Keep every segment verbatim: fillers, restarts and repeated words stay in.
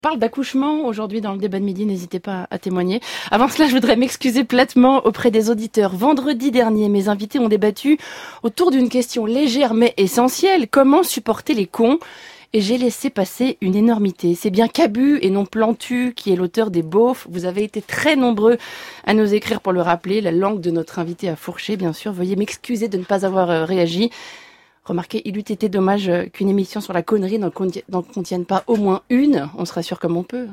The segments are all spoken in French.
parle d'accouchement aujourd'hui dans le débat de midi, n'hésitez pas à témoigner. Avant cela, je voudrais m'excuser platement auprès des auditeurs. Vendredi dernier, mes invités ont débattu autour d'une question légère mais essentielle. Comment supporter les cons ? Et j'ai laissé passer une énormité. C'est bien Cabu et non Plantu qui est l'auteur des beaufs. Vous avez été très nombreux à nous écrire pour le rappeler. La langue de notre invité a fourché, bien sûr. Veuillez m'excuser de ne pas avoir réagi. Remarquez, il eût été dommage qu'une émission sur la connerie n'en contienne pas au moins une. On se rassure comme on peut.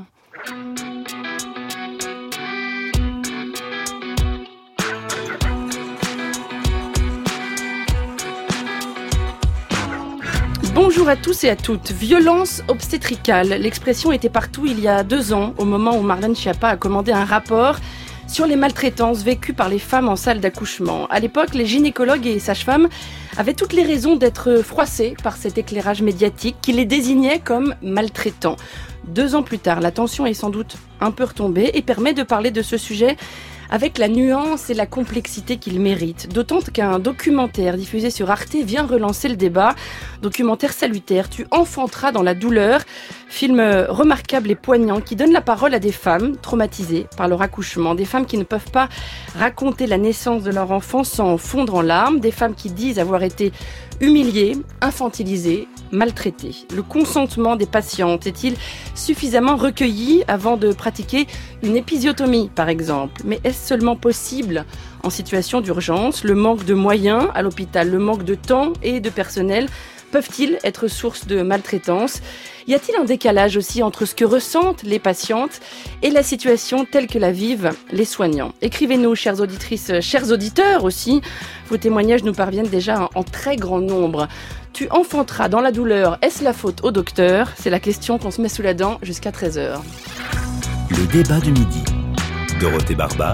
Bonjour à tous et à toutes. Violence obstétricale. L'expression était partout il y a deux ans, au moment où Marlène Schiappa a commandé un rapport sur les maltraitances vécues par les femmes en salle d'accouchement. À l'époque, les gynécologues et sages-femmes avaient toutes les raisons d'être froissés par cet éclairage médiatique qui les désignait comme maltraitants. Deux ans plus tard, la tension est sans doute un peu retombée et permet de parler de ce sujet avec la nuance et la complexité qu'il mérite. D'autant qu'un documentaire diffusé sur Arte vient relancer le débat. Documentaire salutaire, Tu enfanteras dans la douleur. Film remarquable et poignant qui donne la parole à des femmes traumatisées par leur accouchement. Des femmes qui ne peuvent pas raconter la naissance de leur enfant sans fondre en larmes. Des femmes qui disent avoir été humiliées, infantilisées, maltraitées. Le consentement des patientes est-il suffisamment recueilli avant de pratiquer une épisiotomie, par exemple ? Mais est-ce seulement possible en situation d'urgence ? Le manque de moyens à l'hôpital, le manque de temps et de personnel peuvent-ils être source de maltraitance ? Y a-t-il un décalage aussi entre ce que ressentent les patientes et la situation telle que la vivent les soignants ? Écrivez-nous, chères auditrices, chers auditeurs aussi. Vos témoignages nous parviennent déjà en très grand nombre. Tu enfanteras dans la douleur, est-ce la faute au docteur ? C'est la question qu'on se met sous la dent jusqu'à treize heures. Le débat du midi. Dorothée Barba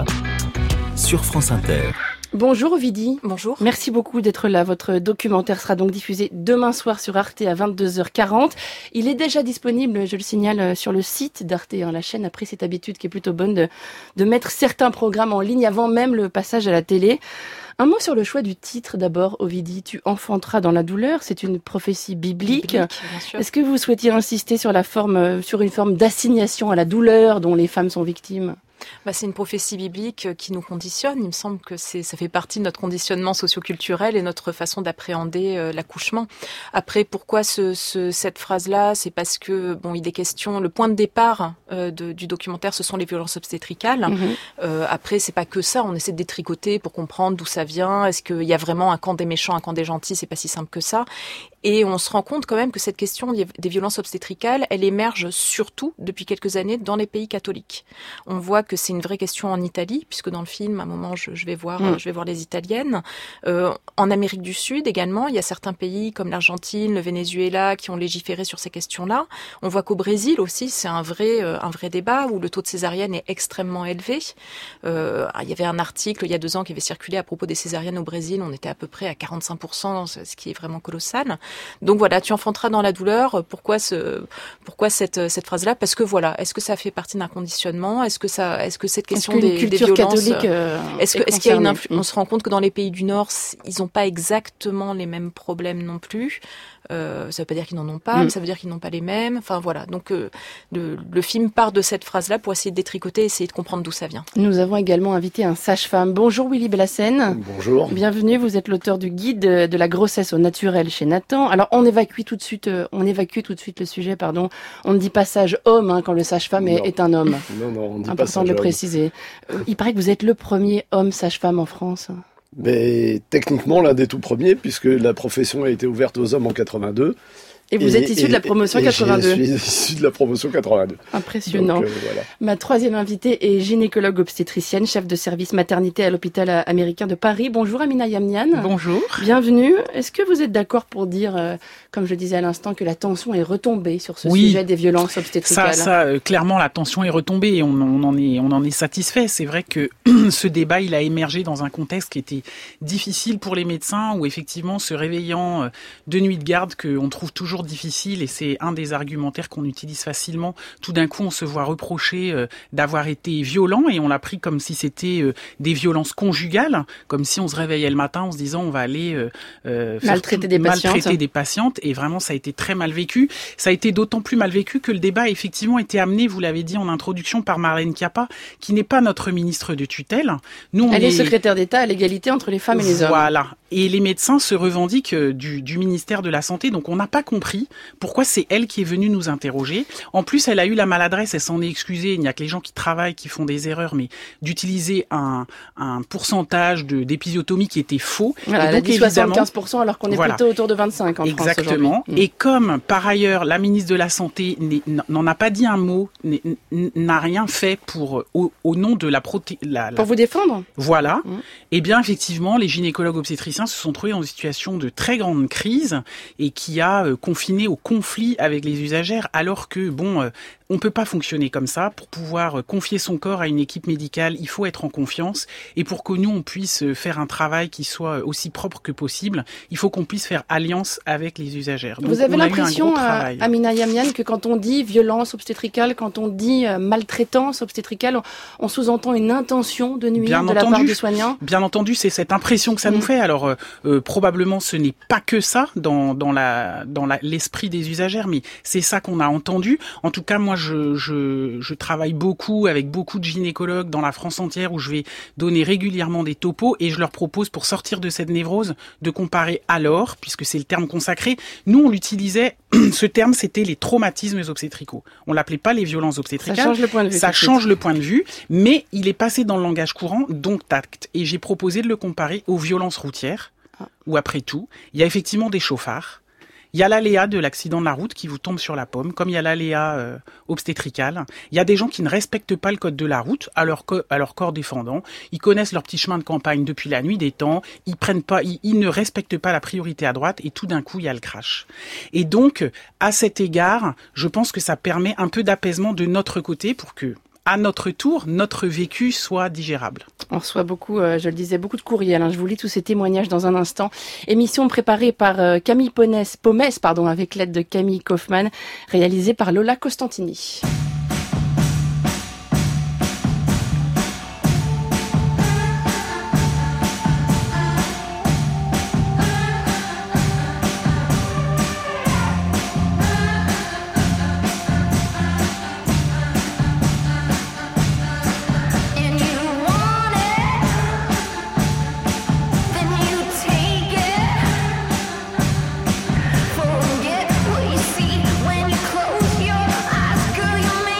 sur France Inter. Bonjour Ovidie. Bonjour. Merci beaucoup d'être là. Votre documentaire sera donc diffusé demain soir sur Arte à vingt-deux heures quarante. Il est déjà disponible, je le signale, sur le site d'Arte. La chaîne a pris cette habitude qui est plutôt bonne de, de mettre certains programmes en ligne avant même le passage à la télé. Un mot sur le choix du titre d'abord, Ovidie. Tu enfanteras dans la douleur. C'est une prophétie biblique. Biblique, bien sûr. Est-ce que vous souhaitiez insister sur la forme, sur une forme d'assignation à la douleur dont les femmes sont victimes ? Bah, c'est une prophétie biblique qui nous conditionne. Il me semble que c'est, ça fait partie de notre conditionnement socioculturel et notre façon d'appréhender euh, l'accouchement. Après, pourquoi ce, ce, cette phrase-là ? C'est parce que bon, il est question. Le point de départ euh, de, du documentaire, ce sont les violences obstétricales. Mm-hmm. Euh, après, c'est pas que ça. On essaie de détricoter pour comprendre d'où ça vient. Est-ce qu'il y a vraiment un camp des méchants, un camp des gentils ? C'est pas si simple que ça. Et on se rend compte quand même que cette question des violences obstétricales, elle émerge surtout depuis quelques années dans les pays catholiques. On voit que c'est une vraie question en Italie, puisque dans le film, à un moment, je, je vais voir, mmh. je vais voir les Italiennes. Euh, en Amérique du Sud également, il y a certains pays comme l'Argentine, le Venezuela, qui ont légiféré sur ces questions-là. On voit qu'au Brésil aussi, c'est un vrai, euh, un vrai débat où le taux de césarienne est extrêmement élevé. Euh, il y avait un article il y a deux ans qui avait circulé à propos des césariennes au Brésil. On était à peu près à quarante-cinq pour cent, ce qui est vraiment colossal. Donc voilà, tu enfanteras dans la douleur. Pourquoi ce, pourquoi cette cette phrase-là ? Parce que voilà, est-ce que ça fait partie d'un conditionnement ? Est-ce que ça, est-ce que cette question est-ce des, des violences, catholique, euh, est-ce que est-ce qu'il y a une influ- On se rend compte que dans les pays du Nord, ils n'ont pas exactement les mêmes problèmes non plus. Euh, ça veut pas dire qu'ils n'en ont pas, mmh. mais ça veut dire qu'ils n'ont pas les mêmes. Enfin voilà, donc euh, le, le film part de cette phrase-là pour essayer de détricoter, essayer de comprendre d'où ça vient. Nous avons également invité un sage-femme. Bonjour Willy Blassen. Bonjour. Bienvenue, vous êtes l'auteur du guide de la grossesse au naturel chez Nathan. Alors on évacue tout de suite, euh, on évacue tout de suite le sujet, pardon. On ne dit pas sage-homme hein, quand le sage-femme est, est un homme. Non, non, on dit Important pas sage-homme. de le préciser. Euh, il paraît que vous êtes le premier homme sage-femme en France. Mais techniquement, l'un des tout premiers, puisque la profession a été ouverte aux hommes en quatre-vingt-deux. Et vous et, êtes issu et, de la promotion et quatre-vingt-deux. Je suis issu de la promotion quatre-vingt-deux. Impressionnant. Donc, euh, voilà. Ma troisième invitée est gynécologue obstétricienne, chef de service maternité à l'hôpital américain de Paris. Bonjour Amina Yamnian. Bonjour. Bienvenue. Est-ce que vous êtes d'accord pour dire, euh, comme je disais à l'instant, que la tension est retombée sur ce oui. sujet des violences obstétricales ? Ça, ça euh, clairement, la tension est retombée et on, on, en est, on en est satisfait. C'est vrai que ce débat, il a émergé dans un contexte qui était difficile pour les médecins, où effectivement, se réveillant de nuit de garde, qu'on trouve toujours toujours difficile et c'est un des argumentaires qu'on utilise facilement. Tout d'un coup, on se voit reprocher euh, d'avoir été violent et on l'a pris comme si c'était euh, des violences conjugales, comme si on se réveillait le matin en se disant on va aller euh, euh, faire maltraiter, tout, des, maltraiter patientes. des patientes. Et vraiment, ça a été très mal vécu. Ça a été d'autant plus mal vécu que le débat a effectivement été amené, vous l'avez dit en introduction, par Marlène Schiappa, qui n'est pas notre ministre de tutelle. Nous, on Elle est, est secrétaire d'État à l'égalité entre les femmes et les hommes. Voilà. Et les médecins se revendiquent du, du ministère de la Santé, donc on n'a pas compris pourquoi c'est elle qui est venue nous interroger. En plus, elle a eu la maladresse, elle s'en est excusée, il n'y a que les gens qui travaillent qui font des erreurs, mais d'utiliser un, un pourcentage de, d'épisiotomie qui était faux. Voilà, et elle a donc, dit soixante-quinze pour cent alors qu'on est voilà. plutôt autour de vingt-cinq en Exactement. France aujourd'hui. Et comme, par ailleurs, la ministre de la Santé n'en a pas dit un mot, n'a rien fait pour, au, au nom de la proté... La, la... Pour vous défendre ? Voilà. Mmh. Eh bien, effectivement, les gynécologues obstétriciens se sont trouvés dans une situation de très grande crise et qui a euh, confiné au conflit avec les usagères, alors que, bon, euh, on peut pas fonctionner comme ça. Pour pouvoir euh, confier son corps à une équipe médicale, il faut être en confiance. Et pour que nous, on puisse euh, faire un travail qui soit aussi propre que possible, il faut qu'on puisse faire alliance avec les usagères. Donc, vous avez l'impression, euh, Amina Yamyan, que quand on dit violence obstétricale, quand on dit euh, maltraitance obstétricale, on, on sous-entend une intention de nuire bien de entendu, la part du soignant ? Bien entendu, c'est cette impression que ça mmh. nous fait. Alors, euh, euh, probablement, ce n'est pas que ça dans, dans, la, dans la, l'esprit des usagères, mais c'est ça qu'on a entendu. En tout cas, moi, je, je, je travaille beaucoup avec beaucoup de gynécologues dans la France entière où je vais donner régulièrement des topos et je leur propose, pour sortir de cette névrose, de comparer alors, puisque c'est le terme consacré. Nous, on l'utilisait, ce terme, c'était les traumatismes obstétricaux. On l'appelait pas les violences obstétricales. Ça change le point de vue. Ça change le point de vue, mais il est passé dans le langage courant, donc tact. Et j'ai proposé de le comparer aux violences routières, ah. où après tout, il y a effectivement des chauffards. Il y a l'aléa de l'accident de la route qui vous tombe sur la pomme, comme il y a l'aléa euh, obstétrical. Il y a des gens qui ne respectent pas le code de la route à leur, co- à leur corps défendant. Ils connaissent leur petit chemin de campagne depuis la nuit des temps. Ils prennent pas, ils, ils ne respectent pas la priorité à droite et tout d'un coup, il y a le crash. Et donc, à cet égard, je pense que ça permet un peu d'apaisement de notre côté pour que, à notre tour, notre vécu soit digérable. On reçoit beaucoup, euh, je le disais, beaucoup de courriels. Hein. Je vous lis tous ces témoignages dans un instant. Émission préparée par euh, Camille Pomès, Pomès pardon, avec l'aide de Camille Kaufmann, réalisée par Lola Costantini. Forget what you see when you close your eyes, girl. You make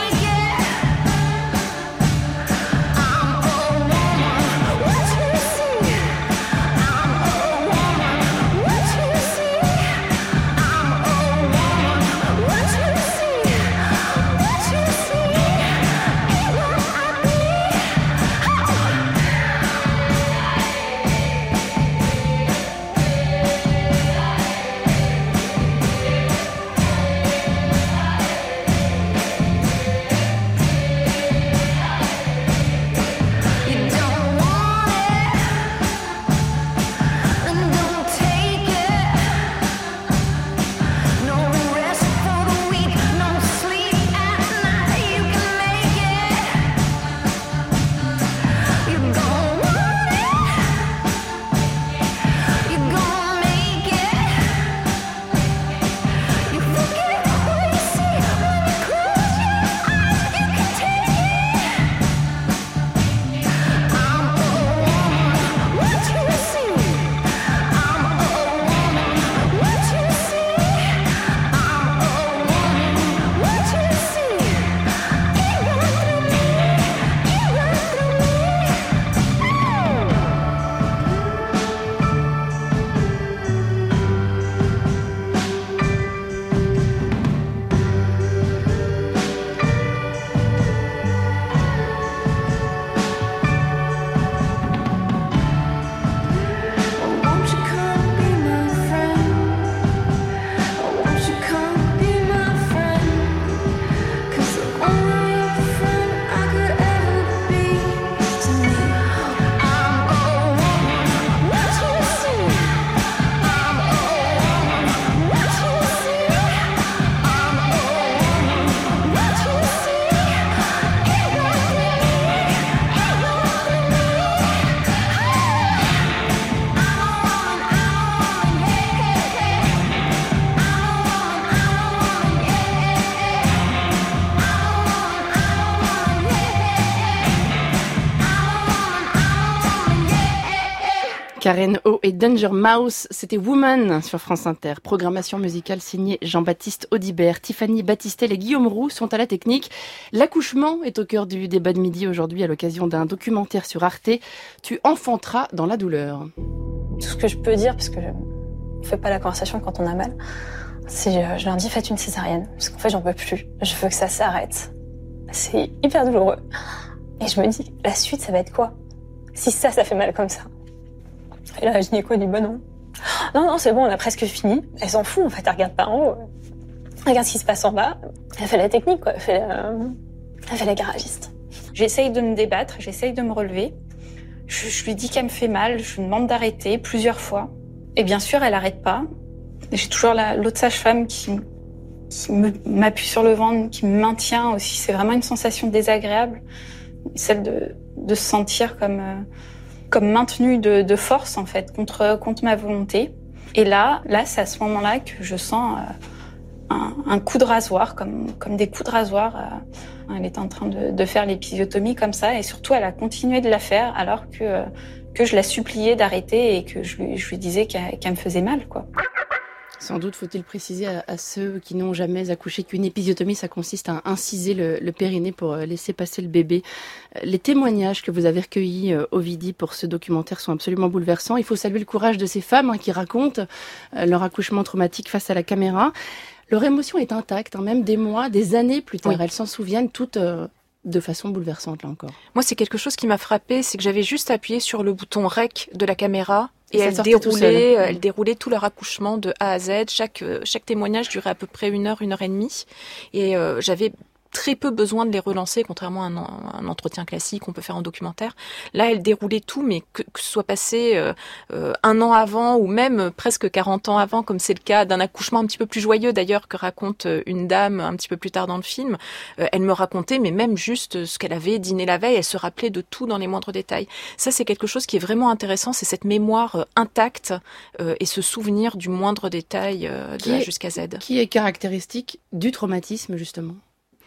Karen O et Danger Mouse, c'était Woman sur France Inter. Programmation musicale signée Jean-Baptiste Audibert. Tiffany Battistel et Guillaume Roux sont à la technique. L'accouchement est au cœur du débat de midi aujourd'hui à l'occasion d'un documentaire sur Arte. Tu enfanteras dans la douleur. Tout ce que je peux dire, parce que je ne fais pas la conversation quand on a mal, c'est je, je leur dis faites une césarienne. Parce qu'en fait j'en peux plus. Je veux que ça s'arrête. C'est hyper douloureux. Et je me dis, la suite ça va être quoi ? Si ça, ça fait mal comme ça. Et là, la gynéco dit, bah non. Non, non, c'est bon, on a presque fini. Elle s'en fout, en fait, elle regarde pas en haut. Elle regarde ce qui se passe en bas. Elle fait la technique, quoi. Elle fait la, elle fait la garagiste. J'essaye de me débattre, j'essaye de me relever. Je, je lui dis qu'elle me fait mal, je lui demande d'arrêter plusieurs fois. Et bien sûr, elle arrête pas. J'ai toujours la, l'autre sage-femme qui, qui me, m'appuie sur le ventre, qui me maintient aussi. C'est vraiment une sensation désagréable. Celle de, de se sentir comme, euh, comme maintenue de, de force, en fait, contre, contre ma volonté. Et là, là, c'est à ce moment-là que je sens euh, un, un coup de rasoir, comme, comme des coups de rasoir. Euh, elle était en train de, de faire l'épisiotomie comme ça, et surtout, elle a continué de la faire alors que, euh, que je la suppliais d'arrêter et que je lui, je lui disais qu'elle, qu'elle me faisait mal, quoi. Sans doute faut-il préciser à, à ceux qui n'ont jamais accouché qu'une épisiotomie, ça consiste à inciser le, le périnée pour laisser passer le bébé. Les témoignages que vous avez recueillis, euh, Ovidie, pour ce documentaire sont absolument bouleversants. Il faut saluer le courage de ces femmes hein, qui racontent euh, leur accouchement traumatique face à la caméra. Leur émotion est intacte, hein, même des mois, des années plus tard. Oui. Elles s'en souviennent toutes euh, de façon bouleversante, là encore. Moi, c'est quelque chose qui m'a frappée, c'est que j'avais juste appuyé sur le bouton rec de la caméra. Et, et elle déroulait, elle déroulait tout leur accouchement de A à Z. Chaque, chaque témoignage durait à peu près une heure, une heure et demie. Et euh, j'avais très peu besoin de les relancer, contrairement à un, un entretien classique qu'on peut faire en documentaire. Là, elle déroulait tout, mais que, que ce soit passé euh, euh, un an avant ou même presque quarante ans avant, comme c'est le cas d'un accouchement un petit peu plus joyeux d'ailleurs que raconte une dame un petit peu plus tard dans le film. Euh, elle me racontait, mais même juste ce qu'elle avait dîné la veille, elle se rappelait de tout dans les moindres détails. Ça, c'est quelque chose qui est vraiment intéressant, c'est cette mémoire euh, intacte euh, et ce souvenir du moindre détail euh, de A jusqu'à Z. Qui est caractéristique du traumatisme, justement ?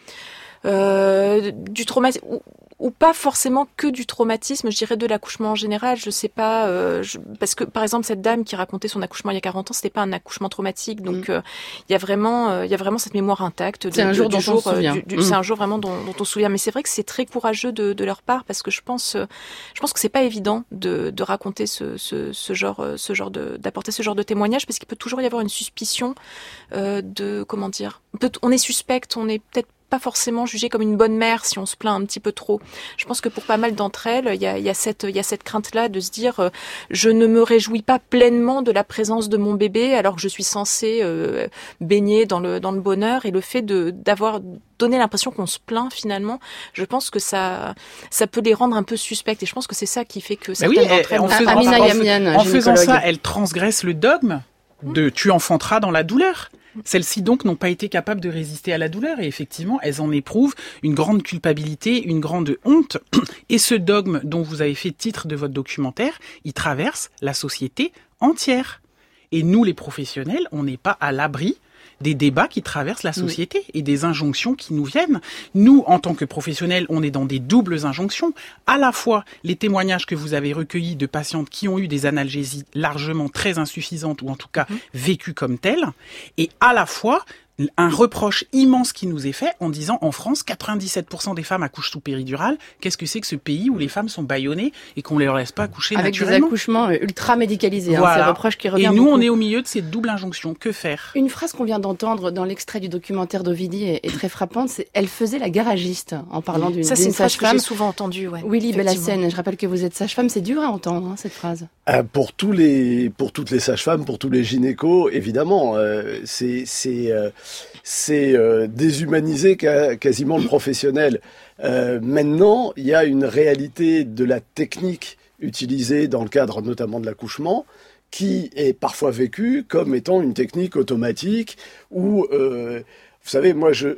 Euh, du traumatisme ou, ou pas forcément que du traumatisme, je dirais de l'accouchement en général, je sais pas euh, je, parce que par exemple cette dame qui racontait son accouchement il y a quarante ans, c'était pas un accouchement traumatique, donc il mmh. euh, y a vraiment il euh, y a vraiment cette mémoire intacte de, c'est un de, jour du dont jour on se souvient. Du, du, mmh. c'est un jour vraiment dont, dont on se souvient, mais c'est vrai que c'est très courageux de, de leur part parce que je pense euh, je pense que c'est pas évident de, de raconter ce, ce, ce genre ce genre de d'apporter ce genre de témoignage parce qu'il peut toujours y avoir une suspicion euh, de comment dire peut, on est suspecte, on est peut-être pas forcément jugée comme une bonne mère si on se plaint un petit peu trop. Je pense que pour pas mal d'entre elles, il y a, il y a cette, il y a cette crainte-là de se dire euh, je ne me réjouis pas pleinement de la présence de mon bébé alors que je suis censée euh, baigner dans le dans le bonheur, et le fait de d'avoir donné l'impression qu'on se plaint finalement, je pense que ça ça peut les rendre un peu suspectes, et je pense que c'est ça qui fait que certaines oui, d'entre elles. En, faisant, Amina en, Yamian, en faisant ça, elles transgressent le dogme de tu enfanteras dans la douleur. Celles-ci donc n'ont pas été capables de résister à la douleur et effectivement, elles en éprouvent une grande culpabilité, une grande honte. Et ce dogme dont vous avez fait titre de votre documentaire, il traverse la société entière. Et nous, les professionnels, on n'est pas à l'abri des débats qui traversent la société et des injonctions qui nous viennent. Nous, en tant que professionnels, on est dans des doubles injonctions. À la fois, les témoignages que vous avez recueillis de patientes qui ont eu des analgésies largement très insuffisantes ou en tout cas mmh. vécues comme telles, et à la fois un reproche immense qui nous est fait en disant en France, quatre-vingt-dix-sept pour cent des femmes accouchent sous péridurale. Qu'est-ce que c'est que ce pays où les femmes sont bâillonnées et qu'on ne leur laisse pas accoucher avec naturellement ? Avec des accouchements ultra médicalisés, voilà. hein, c'est un reproche qui revient Et nous, beaucoup. on est au milieu de ces doubles injonctions. Que faire ? Une phrase qu'on vient d'entendre dans l'extrait du documentaire d'Ovidie est, est très frappante, c'est « Elle faisait la garagiste » en parlant d'une, Ça, d'une c'est une phrase sage-femme. que j'ai souvent entendue. Ouais, Willy Bellassène, je rappelle que vous êtes sage-femme, c'est dur à entendre hein, cette phrase. Euh, pour tous les, pour toutes les sages-femmes, pour tous les gynécos, évidemment, euh, c'est, c'est, euh, c'est euh, déshumaniser ca- quasiment le professionnel. Euh, maintenant, il y a une réalité de la technique utilisée dans le cadre notamment de l'accouchement, qui est parfois vécue comme étant une technique automatique où, euh, vous savez, moi, je,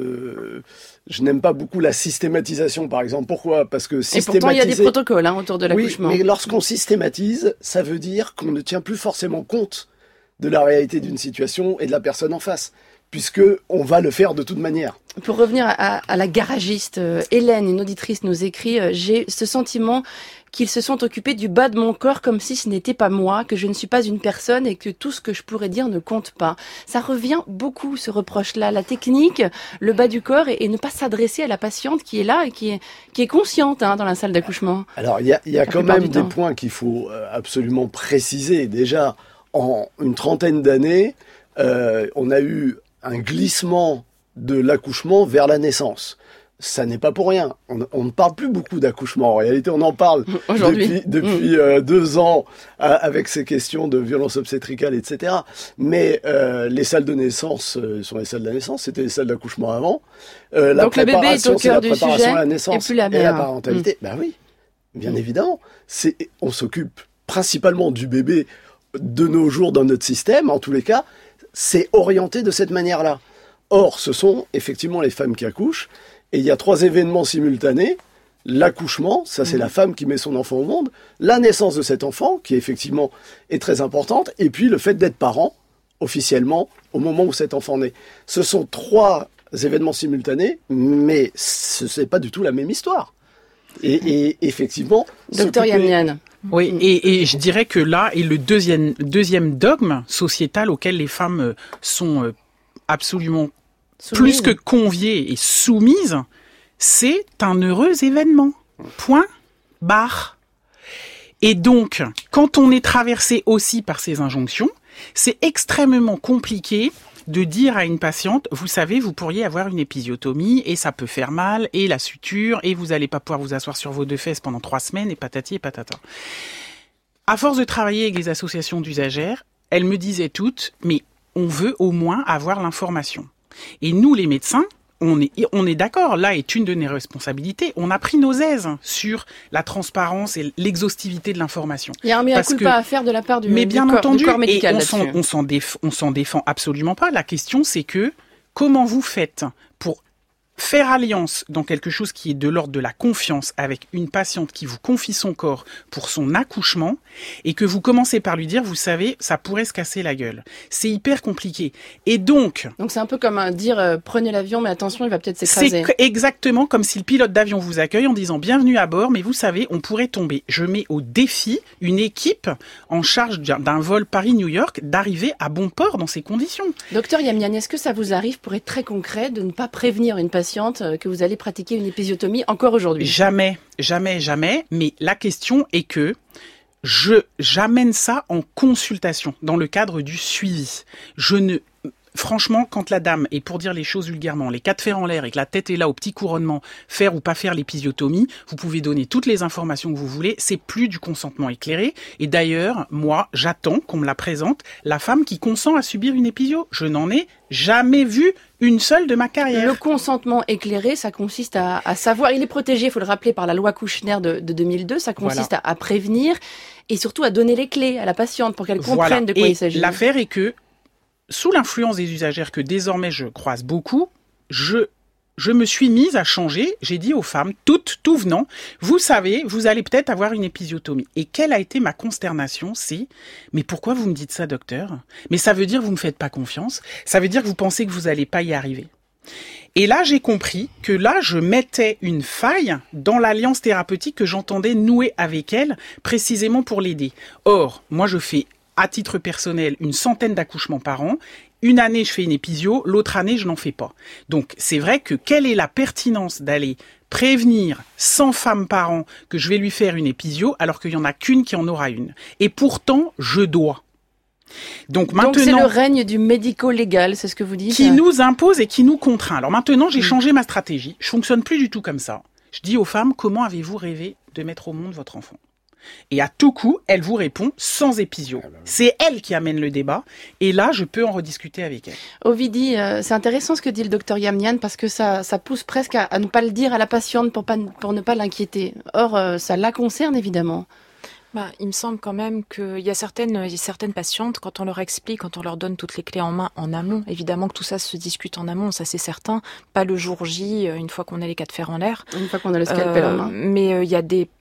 je, je n'aime pas beaucoup la systématisation, par exemple. Pourquoi ? Parce que systématiser... Et pourtant, il y a des protocoles hein, autour de l'accouchement. Oui, mais lorsqu'on systématise, ça veut dire qu'on ne tient plus forcément compte de la réalité d'une situation et de la personne en face, puisque on va le faire de toute manière. Pour revenir à, à la garagiste, euh, Hélène, une auditrice, nous écrit euh, « J'ai ce sentiment qu'ils se sont occupés du bas de mon corps comme si ce n'était pas moi, que je ne suis pas une personne et que tout ce que je pourrais dire ne compte pas. Ça revient beaucoup, ce reproche-là. La technique, le bas du corps et, et ne pas s'adresser à la patiente qui est là et qui est, qui est consciente hein, dans la salle d'accouchement. Alors, il y a, y a quand même des points qu'il faut absolument préciser. Déjà, en une trentaine d'années, euh, on a eu un glissement de l'accouchement vers la naissance. Ça n'est pas pour rien. On, on ne parle plus beaucoup d'accouchement. En réalité, on en parle aujourd'hui depuis, depuis mmh. euh, deux ans euh, avec ces questions de violence obstétricale, et cetera. Mais euh, les salles de naissance euh, sont les salles de la naissance. C'était les salles d'accouchement avant. Euh, la Donc le bébé est au cœur du sujet à la naissance et plus la mère. Et la parentalité. Mmh. Ben oui, bien mmh. évidemment. C'est, on s'occupe principalement du bébé de nos jours dans notre système. En tous les cas, c'est orienté de cette manière-là. Or, ce sont effectivement les femmes qui accouchent. Et il y a trois événements simultanés. L'accouchement, ça c'est mmh. la femme qui met son enfant au monde. La naissance de cet enfant, qui effectivement est très importante. Et puis le fait d'être parent, officiellement, au moment où cet enfant naît. Ce sont trois événements simultanés, mais ce n'est pas du tout la même histoire. Et, et effectivement... Docteur Yamnian. Oui, et, et je dirais que là est le deuxième, deuxième dogme sociétal auquel les femmes sont absolument... Soumise. Plus que conviées et soumises, c'est un heureux événement. Point barre. Et donc, quand on est traversé aussi par ces injonctions, c'est extrêmement compliqué de dire à une patiente, vous savez, vous pourriez avoir une épisiotomie et ça peut faire mal et la suture et vous n'allez pas pouvoir vous asseoir sur vos deux fesses pendant trois semaines et patati et patata. À force de travailler avec les associations d'usagères, elles me disaient toutes, mais on veut au moins avoir l'information. Et nous, les médecins, on est, on est d'accord, là est une de nos responsabilités. On a pris nos aises sur la transparence et l'exhaustivité de l'information. Il y a un mea culpa à faire de la part du, mais bien du, entendu, corps, du corps médical et on s'en, on, s'en déf, on s'en défend absolument pas. La question, c'est que comment vous faites pour faire alliance dans quelque chose qui est de l'ordre de la confiance avec une patiente qui vous confie son corps pour son accouchement et que vous commencez par lui dire, vous savez, ça pourrait se casser la gueule. C'est hyper compliqué. Et donc... Donc c'est un peu comme un dire, euh, prenez l'avion, mais attention, il va peut-être s'écraser. C'est exactement comme si le pilote d'avion vous accueille en disant, bienvenue à bord, mais vous savez, on pourrait tomber. Je mets au défi une équipe en charge d'un vol Paris-New York d'arriver à bon port dans ces conditions. Docteur Yamnian, est-ce que ça vous arrive, pour être très concret, de ne pas prévenir une patiente que vous allez pratiquer une épisiotomie encore aujourd'hui? Jamais, jamais, jamais. Mais la question est que je j'amène ça en consultation dans le cadre du suivi. Je ne Franchement, quand la dame, et pour dire les choses vulgairement, les quatre fers en l'air et que la tête est là au petit couronnement, faire ou pas faire l'épisiotomie, vous pouvez donner toutes les informations que vous voulez, c'est plus du consentement éclairé. Et d'ailleurs, moi, j'attends qu'on me la présente, la femme qui consent à subir une épisio. Je n'en ai jamais vu une seule de ma carrière. Le consentement éclairé, ça consiste à, à savoir, il est protégé, il faut le rappeler, par la loi Kouchner de, de deux mille deux, ça consiste voilà. à, à prévenir et surtout à donner les clés à la patiente pour qu'elle comprenne voilà. de quoi et il s'agit. L'affaire est que, sous l'influence des usagères que désormais je croise beaucoup, je, je me suis mise à changer. J'ai dit aux femmes, toutes, tout venant, vous savez, vous allez peut-être avoir une épisiotomie. Et quelle a été ma consternation, c'est, mais pourquoi vous me dites ça, docteur? Mais ça veut dire que vous me faites pas confiance. Ça veut dire que vous pensez que vous allez pas y arriver. Et là, j'ai compris que là, je mettais une faille dans l'alliance thérapeutique que j'entendais nouer avec elle, précisément pour l'aider. Or, moi, je fais à titre personnel, une centaine d'accouchements par an. Une année, je fais une épisio, l'autre année, je n'en fais pas. Donc, c'est vrai que quelle est la pertinence d'aller prévenir cent femmes par an que je vais lui faire une épisio alors qu'il n'y en a qu'une qui en aura une. Et pourtant, je dois. Donc, maintenant, Donc c'est le règne du médico-légal, c'est ce que vous dites? Qui nous impose et qui nous contraint. Alors maintenant, j'ai mmh. changé ma stratégie. Je fonctionne plus du tout comme ça. Je dis aux femmes, comment avez-vous rêvé de mettre au monde votre enfant? Et à tout coup, elle vous répond sans épisio. C'est elle qui amène le débat. Et là, je peux en rediscuter avec elle. Ovidie, euh, c'est intéressant ce que dit le docteur Yamnian parce que ça, ça pousse presque à, à ne pas le dire à la patiente pour, pas, pour ne pas l'inquiéter. Or, euh, ça la concerne évidemment. Bah, il me semble quand même qu'il y a certaines, il y a certaines patientes, quand on leur explique, quand on leur donne toutes les clés en main en amont, évidemment que tout ça se discute en amont, ça c'est certain, pas le jour J, une fois qu'on a les quatre fers en l'air. Une fois qu'on a le scalpel euh, en main. Mais euh, il y a des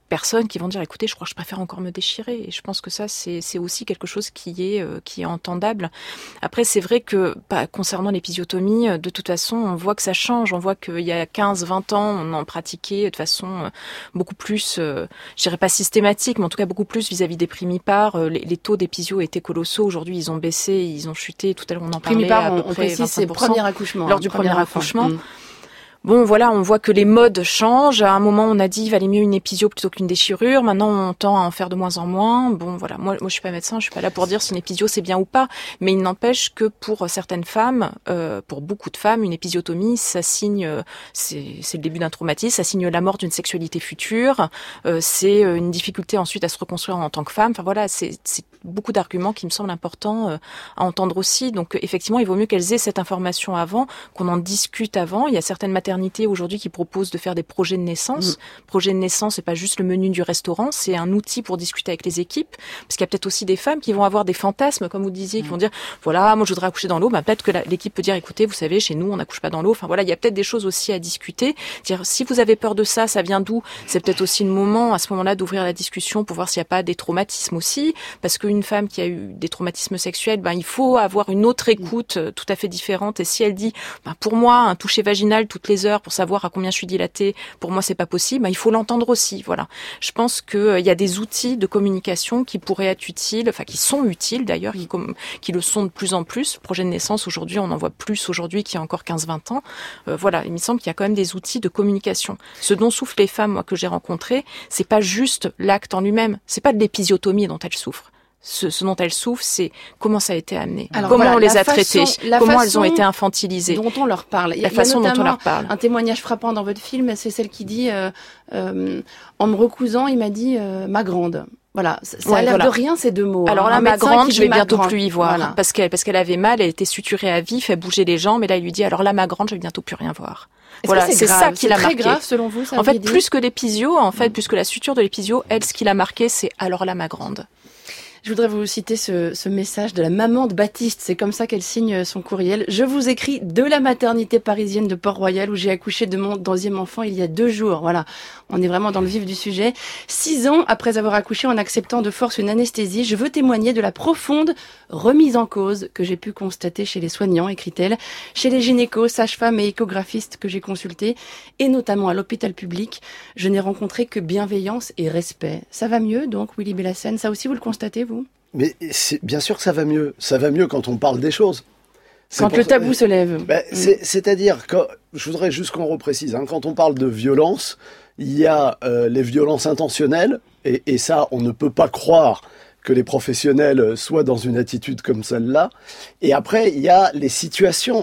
personnes qui vont dire, écoutez, je crois que je préfère encore me déchirer. Et je pense que ça, c'est, c'est aussi quelque chose qui est, euh, qui est entendable. Après, c'est vrai que, bah, concernant l'épisiotomie, de toute façon, on voit que ça change. On voit qu'il y a quinze, vingt ans, on en pratiquait de façon euh, beaucoup plus, euh, je dirais pas systématique, mais en tout cas beaucoup plus vis-à-vis des primipares. Euh, les, les taux d'épisio étaient colossaux. Aujourd'hui, ils ont baissé, ils ont chuté. Tout à l'heure, on en parlait. Primipare, à peu on, près on précise, c'est le premier accouchement. Lors hein, du premier, premier accouchement. Mmh. Bon, voilà, on voit que les modes changent. À un moment, on a dit il valait mieux une épisio plutôt qu'une déchirure. Maintenant, on tend à en faire de moins en moins. Bon, voilà, moi, moi, je suis pas médecin, je suis pas là pour dire si une épisio c'est bien ou pas. Mais il n'empêche que pour certaines femmes, euh, pour beaucoup de femmes, une épisiotomie, ça signe, c'est, c'est le début d'un traumatisme, ça signe la mort d'une sexualité future. Euh, c'est une difficulté ensuite à se reconstruire en tant que femme. Enfin voilà, c'est, c'est beaucoup d'arguments qui me semblent importants euh, à entendre aussi. Donc effectivement, il vaut mieux qu'elles aient cette information avant, qu'on en discute avant. Il y a certaines maternités aujourd'hui qui proposent de faire des projets de naissance. Mmh. Projet de naissance, c'est pas juste le menu du restaurant, c'est un outil pour discuter avec les équipes. Parce qu'il y a peut-être aussi des femmes qui vont avoir des fantasmes, comme vous disiez, mmh. qui vont dire, voilà, moi je voudrais accoucher dans l'eau. Bah, peut-être que la, l'équipe peut dire, écoutez, vous savez, chez nous, on n'accouche pas dans l'eau. Enfin voilà, il y a peut-être des choses aussi à discuter. Dire, si vous avez peur de ça, ça vient d'où? C'est peut-être aussi le moment, à ce moment-là, d'ouvrir la discussion pour voir s'il n'y a pas des traumatismes aussi. Parce qu'une femme qui a eu des traumatismes sexuels, ben, il faut avoir une autre écoute mmh. tout à fait différente. Et si elle dit, ben, pour moi, un toucher vaginal toutes les heures pour savoir à combien je suis dilatée, pour moi c'est pas possible, ben, il faut l'entendre aussi, voilà. Je pense que euh, il y a des outils de communication qui pourraient être utiles, enfin qui sont utiles d'ailleurs, qui, comme, qui le sont de plus en plus. Projet de naissance aujourd'hui, on en voit plus aujourd'hui qu'il y a encore quinze vingt ans. Euh, voilà, il me semble qu'il y a quand même des outils de communication. Ce dont souffrent les femmes, moi, que j'ai rencontrées, c'est pas juste l'acte en lui-même, c'est pas de l'épisiotomie dont elles souffrent. Ce, ce dont elles souffrent, c'est comment ça a été amené, Alors, comment voilà, on les a traitées, comment elles ont été infantilisées, dont on leur parle. La façon dont on leur parle. Un témoignage frappant dans votre film, c'est celle qui dit euh, euh, en me recousant, il m'a dit euh, ma grande. Voilà, ça ouais, a l'air voilà. de rien ces deux mots. Alors hein. là, un ma grande, je vais bientôt grande. plus y voir, voilà. parce qu'elle parce qu'elle avait mal, elle était suturée à vif, elle bougeait les jambes, et là il lui dit alors là ma grande, je vais bientôt plus rien voir. Est-ce voilà, c'est, c'est ça qui c'est l'a très marqué. Grave selon vous, ça en fait, dit plus que l'épisio, en fait, mmh. plus que la suture de l'épisio, elle, ce qui l'a marqué, c'est alors là ma grande. Je voudrais vous citer ce, ce message de la maman de Baptiste. C'est comme ça qu'elle signe son courriel. Je vous écris de la maternité parisienne de Port-Royal où j'ai accouché de mon deuxième enfant il y a deux jours. Voilà, on est vraiment dans le vif du sujet. Six ans après avoir accouché en acceptant de force une anesthésie, je veux témoigner de la profonde remise en cause que j'ai pu constater chez les soignants, écrit-elle, chez les gynécos, sages-femmes et échographistes que j'ai consultés, et notamment à l'hôpital public. Je n'ai rencontré que bienveillance et respect. Ça va mieux donc, Willy Bellassène? Ça aussi vous le constatez, vous? Mais c'est, bien sûr que ça va mieux. Ça va mieux quand on parle des choses. C'est quand le tabou ça, se lève. Ben, mmh. c'est, c'est-à-dire, quand, je voudrais juste qu'on reprécise, hein, quand on parle de violence, il y a euh, les violences intentionnelles, et, et ça, on ne peut pas croire que les professionnels soient dans une attitude comme celle-là. Et après, il y a les situations.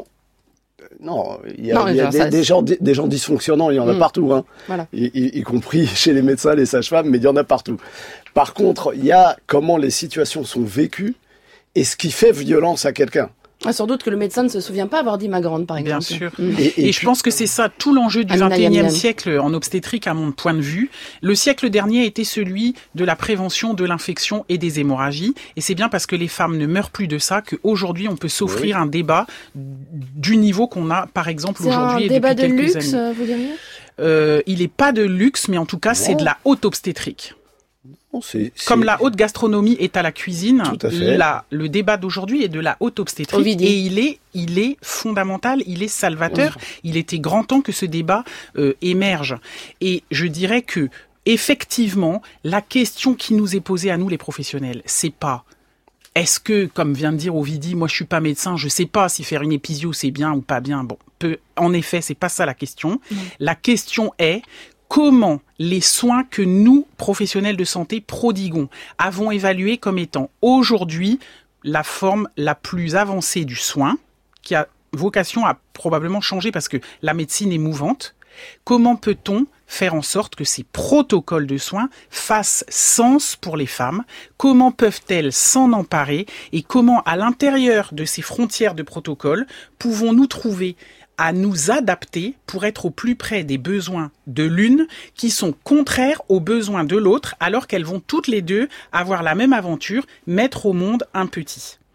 Non, il y a, non, il y a des, ça, des, gens, des, des gens dysfonctionnants, il y en a mmh. partout, hein. Voilà. y, y, y compris chez les médecins, les sages-femmes, mais il y en a partout. Par contre, il y a comment les situations sont vécues et ce qui fait violence à quelqu'un. Ah, sans doute que le médecin ne se souvient pas avoir dit ma grande, par exemple. Bien sûr. Mmh. Et, et, et je pense que c'est ça tout l'enjeu du vingt et unième siècle en obstétrique, à mon point de vue. Le siècle dernier était celui de la prévention de l'infection et des hémorragies. Et c'est bien parce que les femmes ne meurent plus de ça qu'aujourd'hui, on peut s'offrir oui. un débat du niveau qu'on a, par exemple, c'est aujourd'hui et depuis quelques années. C'est un débat de luxe, années. Vous diriez euh, Il n'est pas de luxe, mais en tout cas, non. c'est de la haute obstétrique. C'est, c'est... Comme la haute gastronomie est à la cuisine, la, le débat d'aujourd'hui est de la haute obstétrique Ovidie. et il est, il est fondamental, il est salvateur. Oui. Il était grand temps que ce débat euh, émerge. Et je dirais que effectivement, la question qui nous est posée à nous les professionnels, c'est pas est-ce que, comme vient de dire Ovidie, moi je suis pas médecin, je sais pas si faire une épisio c'est bien ou pas bien. Bon, peu, en effet, c'est pas ça la question. Oui. La question est comment les soins que nous, professionnels de santé, prodiguons, avons évalué comme étant aujourd'hui la forme la plus avancée du soin, qui a vocation à probablement changer parce que la médecine est mouvante. Comment peut-on faire en sorte que ces protocoles de soins fassent sens pour les femmes? Comment peuvent-elles s'en emparer? Et comment, à l'intérieur de ces frontières de protocoles, pouvons-nous trouver à nous adapter pour être au plus près des besoins de l'une qui sont contraires aux besoins de l'autre alors qu'elles vont toutes les deux avoir la même aventure, mettre au monde un petit.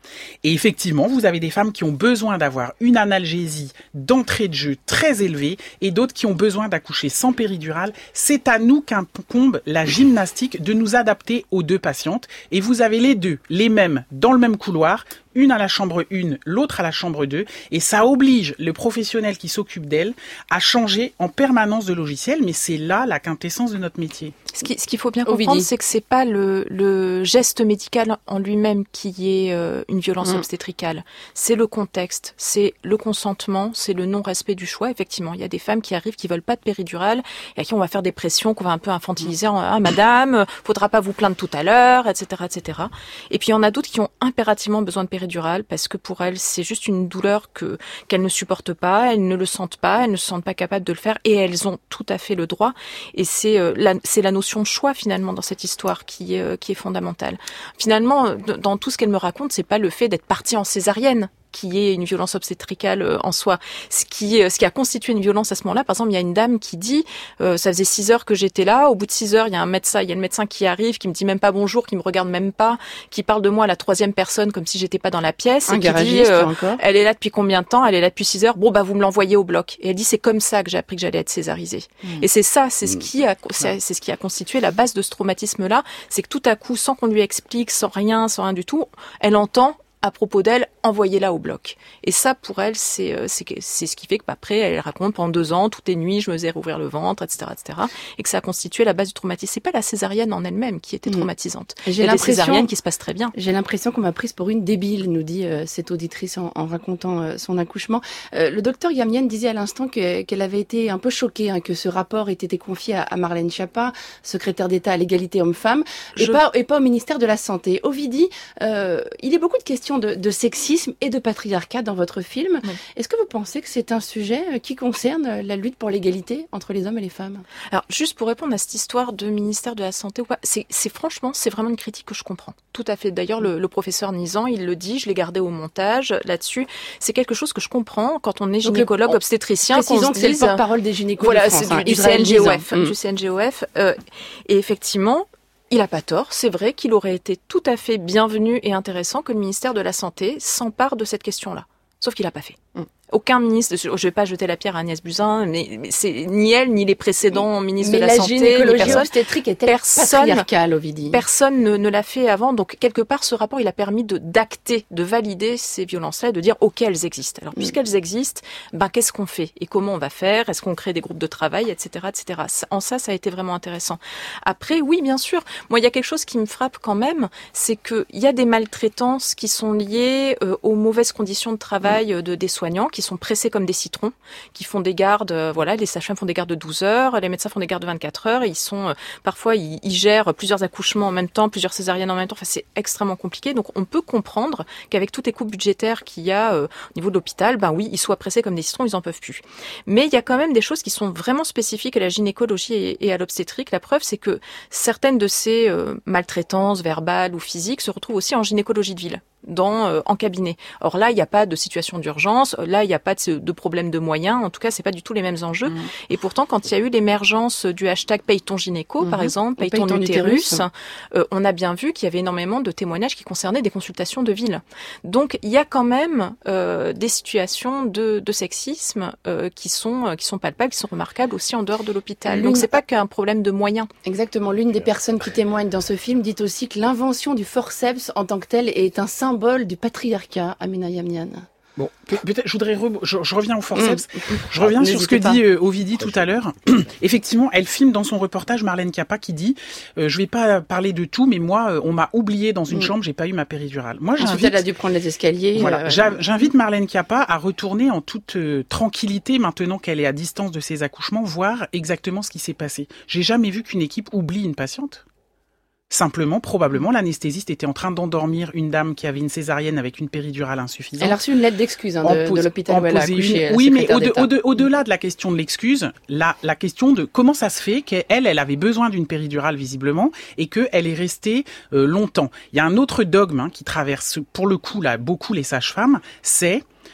Et effectivement, vous avez des femmes qui ont besoin d'avoir une analgésie d'entrée de jeu très élevée et d'autres qui ont besoin d'accoucher sans péridurale. C'est à nous qu'incombe la gymnastique de nous adapter aux deux patientes. Et vous avez les deux, les mêmes, dans le même couloir, une à la chambre un, l'autre à la chambre deux, et ça oblige le professionnel qui s'occupe d'elle à changer en permanence de logiciel, mais c'est là la quintessence de notre métier. Ce, qui, ce qu'il faut bien comprendre, Ovidie. C'est que c'est pas le, le geste médical en lui-même qui est euh, une violence mmh. obstétricale, c'est le contexte, c'est le consentement, c'est le non-respect du choix. Effectivement, il y a des femmes qui arrivent qui veulent pas de péridurale et à qui on va faire des pressions, qu'on va un peu infantiliser, en, ah madame, faudra pas vous plaindre tout à l'heure, et cetera, et cetera. Et puis il y en a d'autres qui ont impérativement besoin de péridurale parce que pour elles, c'est juste une douleur que qu'elles ne supportent pas, elles ne le sentent pas, elles ne se sentent pas capables de le faire et elles ont tout à fait le droit. Et c'est euh, la, c'est la notion de choix finalement dans cette histoire qui est, euh, qui est fondamentale. Finalement, dans tout ce qu'elle me raconte, c'est pas le fait d'être partie en césarienne qui est une violence obstétricale en soi. Ce qui, ce qui a constitué une violence à ce moment-là, par exemple, il y a une dame qui dit euh, ça faisait six heures que j'étais là, au bout de six heures, il y a un médecin, il y a le médecin qui arrive, qui me dit même pas bonjour, qui me regarde même pas, qui parle de moi à la troisième personne comme si j'étais pas dans la pièce, un et qui dit euh, elle est là depuis combien de temps, elle est là depuis six heures, bon bah vous me l'envoyez au bloc. Et elle dit c'est comme ça que j'ai appris que j'allais être césarisée. Mmh. Et c'est ça, c'est ce qui a, c'est, c'est ce qui a constitué la base de ce traumatisme-là, c'est que tout à coup, sans qu'on lui explique, sans rien, sans rien du tout, elle entend à propos d'elle, envoyez-la au bloc. Et ça, pour elle, c'est, c'est, c'est ce qui fait qu'après, elle raconte pendant deux ans, toutes les nuits, je me faisais rouvrir le ventre, et cetera, et cetera. Et que ça a constitué la base du traumatisme. C'est pas la césarienne en elle-même qui était traumatisante. J'ai Il y a des césariennes qui se passent très bien. J'ai l'impression qu'on m'a prise pour une débile, nous dit euh, cette auditrice en, en racontant euh, son accouchement. Euh, le docteur Yamian disait à l'instant que, qu'elle avait été un peu choquée, hein, que ce rapport ait été confié à, à Marlène Schiappa, secrétaire d'État à l'égalité homme-femme, je... et, pas, et pas au ministère de la Santé. Ovidie, euh, il est beaucoup de questions De, de sexisme et de patriarcat dans votre film. Oui. Est-ce que vous pensez que c'est un sujet qui concerne la lutte pour l'égalité entre les hommes et les femmes ? Alors, juste pour répondre à cette histoire de ministère de la Santé ou pas, c'est, c'est franchement, c'est vraiment une critique que je comprends. Tout à fait. D'ailleurs, le, le professeur Nizan, il le dit, je l'ai gardé au montage là-dessus. C'est quelque chose que je comprends quand on est gynécologue Donc, obstétricien. Précisons qu'on que dise, c'est le porte-parole des gynécologues voilà, de France. Voilà, hein, c'est du, du C N G O F. Mmh. Du C N G O F. Euh, et effectivement, il n'a pas tort, c'est vrai qu'il aurait été tout à fait bienvenu et intéressant que le ministère de la Santé s'empare de cette question-là. Sauf qu'il n'a pas fait. Mm. Aucun ministre, je ne vais pas jeter la pierre à Agnès Buzyn, mais, mais c'est ni elle, ni les précédents ministres mais de la, la Santé, ni personne. obstétrique était patriarcale, Ovidie. Personne ne, ne l'a fait avant, donc quelque part ce rapport il a permis de d'acter, de valider ces violences-là, et de dire ok elles existent. Alors puisqu'elles existent, ben qu'est-ce qu'on fait et comment on va faire ? Est-ce qu'on crée des groupes de travail, et cetera, et cetera. En ça, ça a été vraiment intéressant. Après, oui, bien sûr, moi il y a quelque chose qui me frappe quand même, c'est que il y a des maltraitances qui sont liées euh, aux mauvaises conditions de travail euh, de des soignants qui sont pressés comme des citrons, qui font des gardes, euh, voilà, les sages-femmes font des gardes de douze heures, les médecins font des gardes de vingt-quatre heures, et ils sont, euh, parfois, ils, ils gèrent plusieurs accouchements en même temps, plusieurs césariennes en même temps, enfin, c'est extrêmement compliqué, donc on peut comprendre qu'avec toutes les coupes budgétaires qu'il y a euh, au niveau de l'hôpital, ben oui, ils soient pressés comme des citrons, ils en peuvent plus. Mais il y a quand même des choses qui sont vraiment spécifiques à la gynécologie et, et à l'obstétrique. La preuve, c'est que certaines de ces euh, maltraitances verbales ou physiques se retrouvent aussi en gynécologie de ville. Dans euh, en cabinet. Or là, il n'y a pas de situation d'urgence, là, il n'y a pas de, de problème de moyens, en tout cas, c'est pas du tout les mêmes enjeux. Mmh. Et pourtant, quand il y a eu l'émergence du hashtag Paye ton gynéco, mmh. par exemple, Paye ton utérus, euh, on a bien vu qu'il y avait énormément de témoignages qui concernaient des consultations de ville. Donc, il y a quand même euh, des situations de, de sexisme euh, qui sont qui sont palpables, qui sont remarquables aussi en dehors de l'hôpital. L'une... Donc, c'est pas qu'un problème de moyens. Exactement. L'une des personnes qui témoigne dans ce film dit aussi que l'invention du forceps en tant que tel est un symbole du patriarcat, Amina Yamian. Bon, peut-être, je voudrais, re, je, je reviens au forceps. Mmh. Je reviens ah, sur ce que pas. dit euh, Ovidie tout à l'heure. Effectivement, elle filme dans son reportage Marlène Schiappa qui dit, euh, je vais pas parler de tout, mais moi, euh, on m'a oublié dans une mmh. chambre, j'ai pas eu ma péridurale. Moi, Ensuite, j'invite. Elle a dû prendre les escaliers. Voilà, euh... j'invite Marlène Schiappa à retourner en toute euh, tranquillité maintenant qu'elle est à distance de ses accouchements, voir exactement ce qui s'est passé. J'ai jamais vu qu'une équipe oublie une patiente. Simplement, probablement, l'anesthésiste était en train d'endormir une dame qui avait une césarienne avec une péridurale insuffisante. Elle a reçu une lettre d'excuse hein, de, pose, de l'hôpital où elle a accouché. Une... Oui, mais au de, au de, au-delà de la question de l'excuse, la, la question de comment ça se fait qu'elle, elle avait besoin d'une péridurale visiblement et qu'elle est restée euh, longtemps. Il y a un autre dogme hein, qui traverse, pour le coup, là, beaucoup les sages-femmes, c'est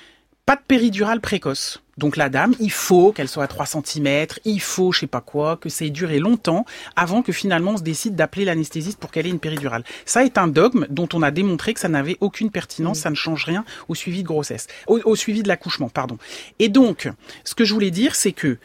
Pas de péridurale précoce. Donc la dame, il faut qu'elle soit à trois centimètres, il faut je sais pas quoi, que ça ait duré longtemps avant que finalement on se décide d'appeler l'anesthésiste pour qu'elle ait une péridurale. Ça est un dogme dont on a démontré que ça n'avait aucune pertinence, mmh. ça ne change rien au suivi de grossesse, au, au suivi de l'accouchement, pardon. Et donc, ce que je voulais dire, c'est que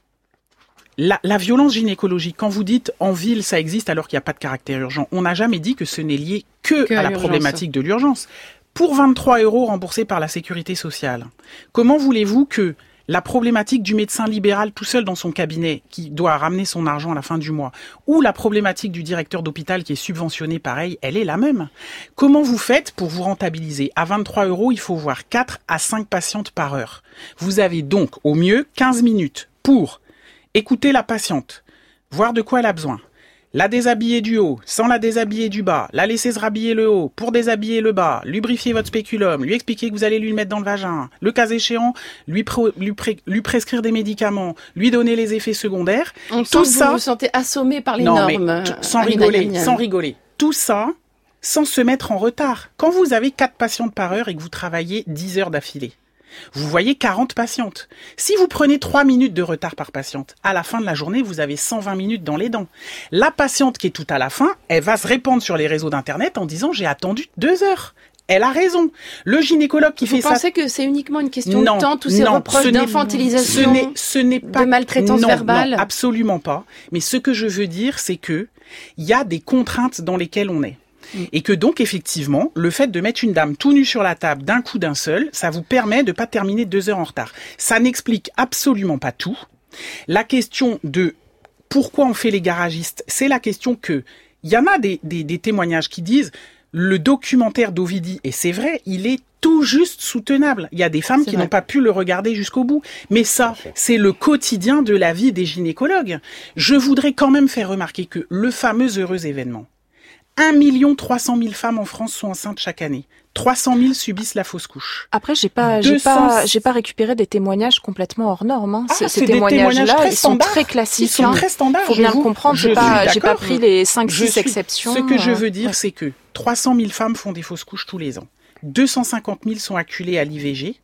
La, la violence gynécologique, quand vous dites en ville ça existe alors qu'il n'y a pas de caractère urgent, on n'a jamais dit que ce n'est lié que, que à, à la problématique de l'urgence. Pour vingt-trois euros remboursés par la sécurité sociale, comment voulez-vous que la problématique du médecin libéral tout seul dans son cabinet qui doit ramener son argent à la fin du mois, ou la problématique du directeur d'hôpital qui est subventionné pareil, elle est la même. Comment vous faites pour vous rentabiliser ? À vingt-trois euros, il faut voir quatre à cinq patientes par heure. Vous avez donc au mieux quinze minutes pour écoutez la patiente, voir de quoi elle a besoin. La déshabiller du haut, sans la déshabiller du bas, la laisser se rhabiller le haut, pour déshabiller le bas, lubrifier votre spéculum, lui expliquer que vous allez lui le mettre dans le vagin, le cas échéant, lui, pro, lui, pré, lui prescrire des médicaments, lui donner les effets secondaires. On tout sent ça, vous vous sentez assommé par les non, normes. Mais, t- sans rigoler, sans rigoler. Tout ça, sans se mettre en retard. Quand vous avez quatre patientes par heure et que vous travaillez dix heures d'affilée, vous voyez quarante patientes. Si vous prenez trois minutes de retard par patiente, à la fin de la journée, vous avez cent vingt minutes dans les dents. La patiente qui est tout à la fin, elle va se répandre sur les réseaux d'internet en disant « j'ai attendu deux heures ». Elle a raison. Le gynécologue qui vous fait ça... Vous pensez que c'est uniquement une question non, de temps, tous ces non, reproches d'infantilisation, ce n'est, ce n'est pas, de maltraitance non, verbale? Non, absolument pas. Mais ce que je veux dire, c'est que il y a des contraintes dans lesquelles on est. Et que donc, effectivement, le fait de mettre une dame tout nue sur la table d'un coup d'un seul, ça vous permet de pas terminer deux heures en retard. Ça n'explique absolument pas tout. La question de pourquoi on fait les garagistes, c'est la question que, il y en a des, des, des témoignages qui disent, le documentaire d'Ovidie, et c'est vrai, il est tout juste soutenable. Il y a des femmes c'est qui vrai. n'ont pas pu le regarder jusqu'au bout. Mais ça, c'est le quotidien de la vie des gynécologues. Je voudrais quand même faire remarquer que le fameux heureux événement, un million trois cent mille femmes en France sont enceintes chaque année. trois cent mille subissent la fausse couche. Après, j'ai pas, j'ai pas, j'ai pas récupéré des témoignages complètement hors normes. Hein. Ah, Ces c'est témoignages-là, témoignages ils sont très classiques. Ils sont très standards. Faut bien vous, le comprendre. J'ai pas, j'ai pas pris les cinq, six exceptions. Ce que je veux dire, ouais. c'est que trois cent mille femmes font des fausses couches tous les ans. deux cent cinquante mille sont acculées à l'I V G.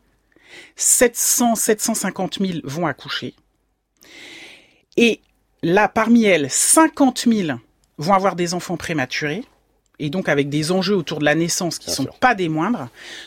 sept cents, sept cent cinquante mille vont accoucher. Et là, parmi elles, cinquante mille vont avoir des enfants prématurés. Et donc avec des enjeux autour de la naissance qui ne sont pas des moindres,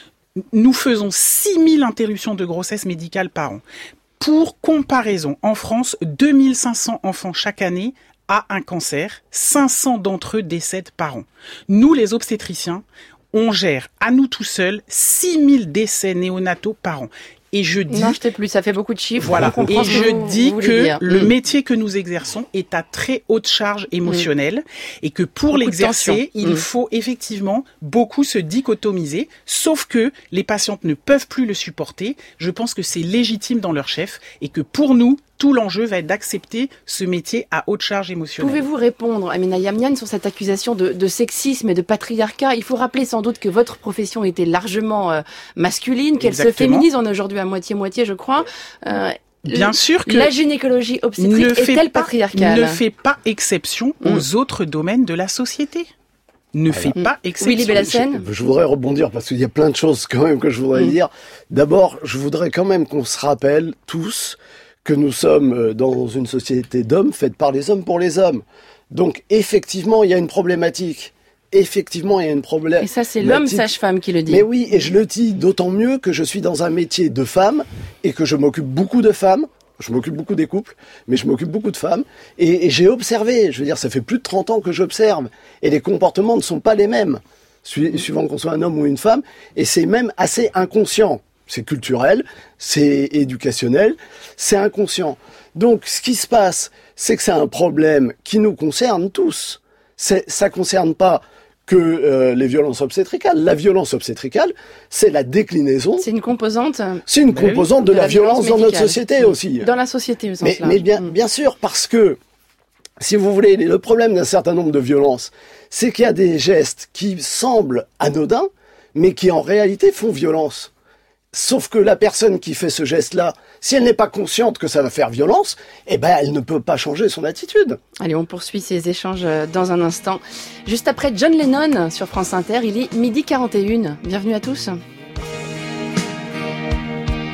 nous faisons six mille interruptions de grossesse médicale par an. Pour comparaison, en France, deux mille cinq cents enfants chaque année a un cancer, cinq cents d'entre eux décèdent par an. Nous, les obstétriciens, on gère à nous tout seuls six mille décès néonataux par an. Et je dis, non, je t'ai plus, ça fait beaucoup de chiffres. Voilà. Et je vous, dis vous que dire. le mmh. métier que nous exerçons est à très haute charge émotionnelle mmh. et que pour beaucoup l'exercer, il mmh. faut effectivement beaucoup se dichotomiser. Sauf que les patientes ne peuvent plus le supporter. Je pense que c'est légitime dans leur chef et que pour nous, tout l'enjeu va être d'accepter ce métier à haute charge émotionnelle. Pouvez-vous répondre, Amina Yamnian, sur cette accusation de, de sexisme et de patriarcat ? Il faut rappeler sans doute que votre profession était largement euh, masculine, qu'elle Exactement. se féminise. On est aujourd'hui à moitié-moitié, je crois. Euh, Bien sûr que la gynécologie obstétrique est-elle pas, patriarcale ? Ne fait pas exception mmh. aux autres domaines de la société. Ne Alors, fait pas exception. Oui, je, je voudrais rebondir parce qu'il y a plein de choses quand même que je voudrais mmh. dire. D'abord, je voudrais quand même qu'on se rappelle tous que nous sommes dans une société d'hommes faite par les hommes pour les hommes. Donc, effectivement, il y a une problématique. Effectivement, il y a une problématique. Et ça, c'est l'homme sage-femme qui le dit. Mais oui, et je le dis d'autant mieux que je suis dans un métier de femme et que je m'occupe beaucoup de femmes. Je m'occupe beaucoup des couples, mais je m'occupe beaucoup de femmes. Et, et j'ai observé, je veux dire, ça fait plus de trente ans que j'observe. Et les comportements ne sont pas les mêmes, suivant qu'on soit un homme ou une femme. Et c'est même assez inconscient. C'est culturel, c'est éducationnel, c'est inconscient. Donc, ce qui se passe, c'est que c'est un problème qui nous concerne tous. C'est, ça concerne pas que euh, les violences obstétricales. La violence obstétricale, c'est la déclinaison. C'est une composante. C'est une composante oui, de, de la, la violence, violence dans notre société aussi. Dans la société au sens mais, large. Mais bien, bien sûr, parce que, si vous voulez, le problème d'un certain nombre de violences, c'est qu'il y a des gestes qui semblent anodins, mais qui en réalité font violence. Sauf que la personne qui fait ce geste-là, si elle n'est pas consciente que ça va faire violence, eh ben, elle ne peut pas changer son attitude. Allez, on poursuit ces échanges dans un instant. Juste après John Lennon sur France Inter, il est midi quarante et une. Bienvenue à tous.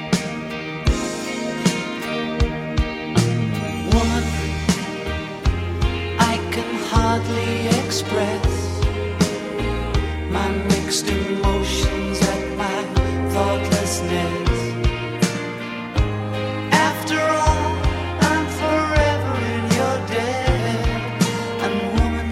hardly express my mixed emotions at my thoughtlessness. After all, I'm forever in your debt. And woman,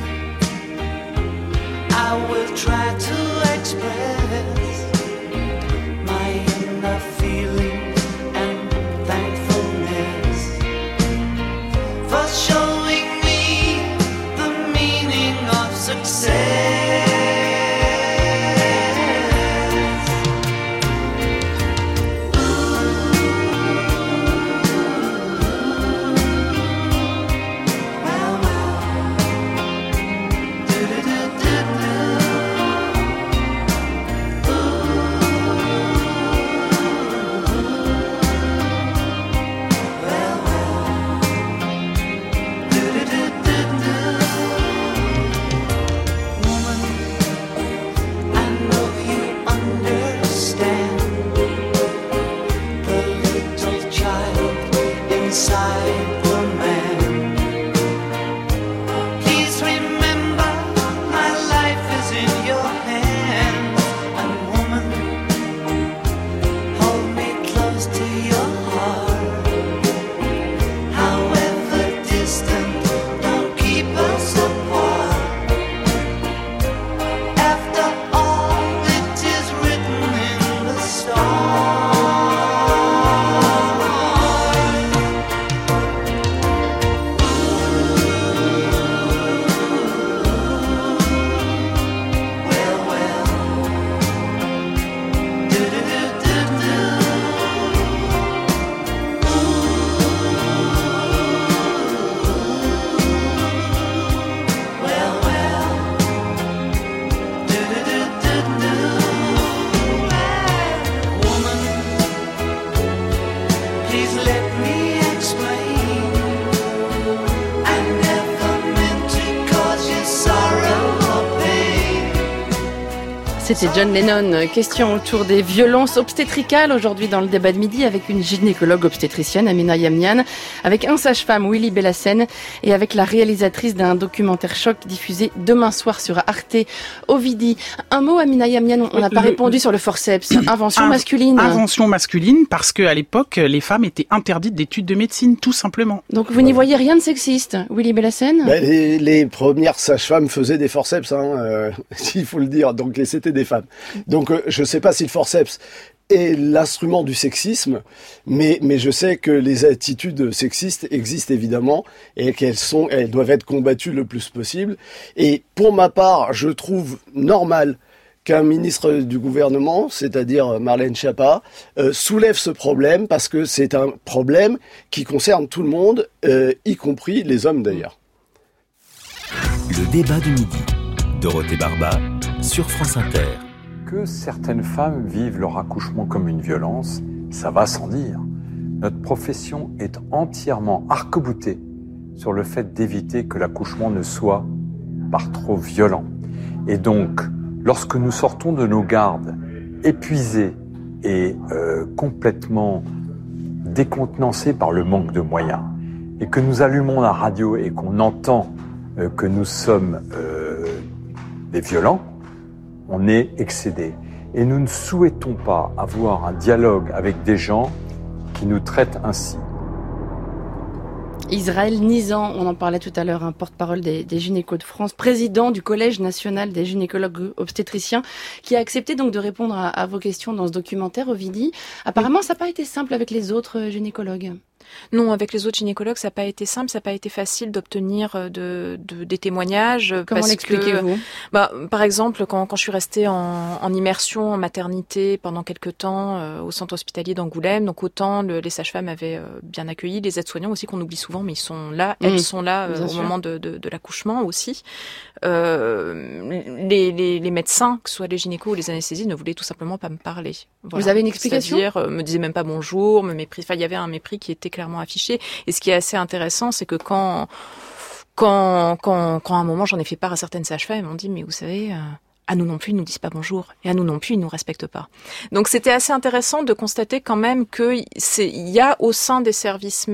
I will try to express my inner feelings and thankfulness for showing me the meaning of success. C'était John Lennon. Question autour des violences obstétricales aujourd'hui dans le débat de midi avec une gynécologue obstétricienne, Amina Yamnian, avec un sage-femme, Willy Bellassène, et avec la réalisatrice d'un documentaire choc diffusé demain soir sur Arte, Ovidie. Un mot, Amina Yamnian, on n'a pas le... répondu sur le forceps. Invention In... masculine. Invention masculine parce qu'à l'époque, les femmes étaient interdites d'études de médecine, tout simplement. Donc vous n'y voyez rien de sexiste, Willy Bellassène? Ben, les, les premières sages-femmes faisaient des forceps, hein, euh, il faut le dire. Donc c'était des femmes. Donc euh, je ne sais pas si le forceps est l'instrument du sexisme, mais mais je sais que les attitudes sexistes existent évidemment et qu'elles sont, elles doivent être combattues le plus possible. Et pour ma part, je trouve normal qu'un ministre du gouvernement, c'est-à-dire Marlène Schiappa, euh, soulève ce problème parce que c'est un problème qui concerne tout le monde, euh, y compris les hommes d'ailleurs. Le débat du midi. Dorothée Barba sur France Inter. Que certaines femmes vivent leur accouchement comme une violence, ça va sans dire. Notre profession est entièrement arc-boutée sur le fait d'éviter que l'accouchement ne soit par trop violent. Et donc, lorsque nous sortons de nos gardes épuisés et euh, complètement décontenancés par le manque de moyens, et que nous allumons la radio et qu'on entend euh, que nous sommes euh, des violents, on est excédé. Et nous ne souhaitons pas avoir un dialogue avec des gens qui nous traitent ainsi. Israël Nizan, on en parlait tout à l'heure, un porte-parole des, des gynécos de France, président du Collège national des gynécologues obstétriciens, qui a accepté donc de répondre à, à vos questions dans ce documentaire, Ovidie. Apparemment, ça n'a pas été simple avec les autres gynécologues. Non, avec les autres gynécologues, ça n'a pas été simple, ça n'a pas été facile d'obtenir de, de, des témoignages. Comment l'expliquez-vous ? Bah, par exemple, quand, quand je suis restée en, en immersion en maternité pendant quelques temps euh, au centre hospitalier d'Angoulême, donc autant le, les sages-femmes avaient euh, bien accueilli, les aides-soignants aussi qu'on oublie souvent, mais ils sont là, mmh, elles sont là euh, au sûr. moment de, de, de l'accouchement aussi. Euh, les, les, les médecins, que ce soit les gynécos ou les anesthésistes, ne voulaient tout simplement pas me parler. Voilà. Vous avez une explication ? C'est-à-dire, euh, me disaient même pas bonjour, me mépris. Enfin, il y avait un mépris qui était clairement affiché. Et ce qui est assez intéressant, c'est que quand, quand, quand, quand à un moment j'en ai fait part à certaines sages-femmes, elles m'ont dit, mais vous savez, euh, à nous non plus, ils nous disent pas bonjour, et à nous non plus, ils nous respectent pas. Donc c'était assez intéressant de constater quand même que c'est, il y a au sein des services même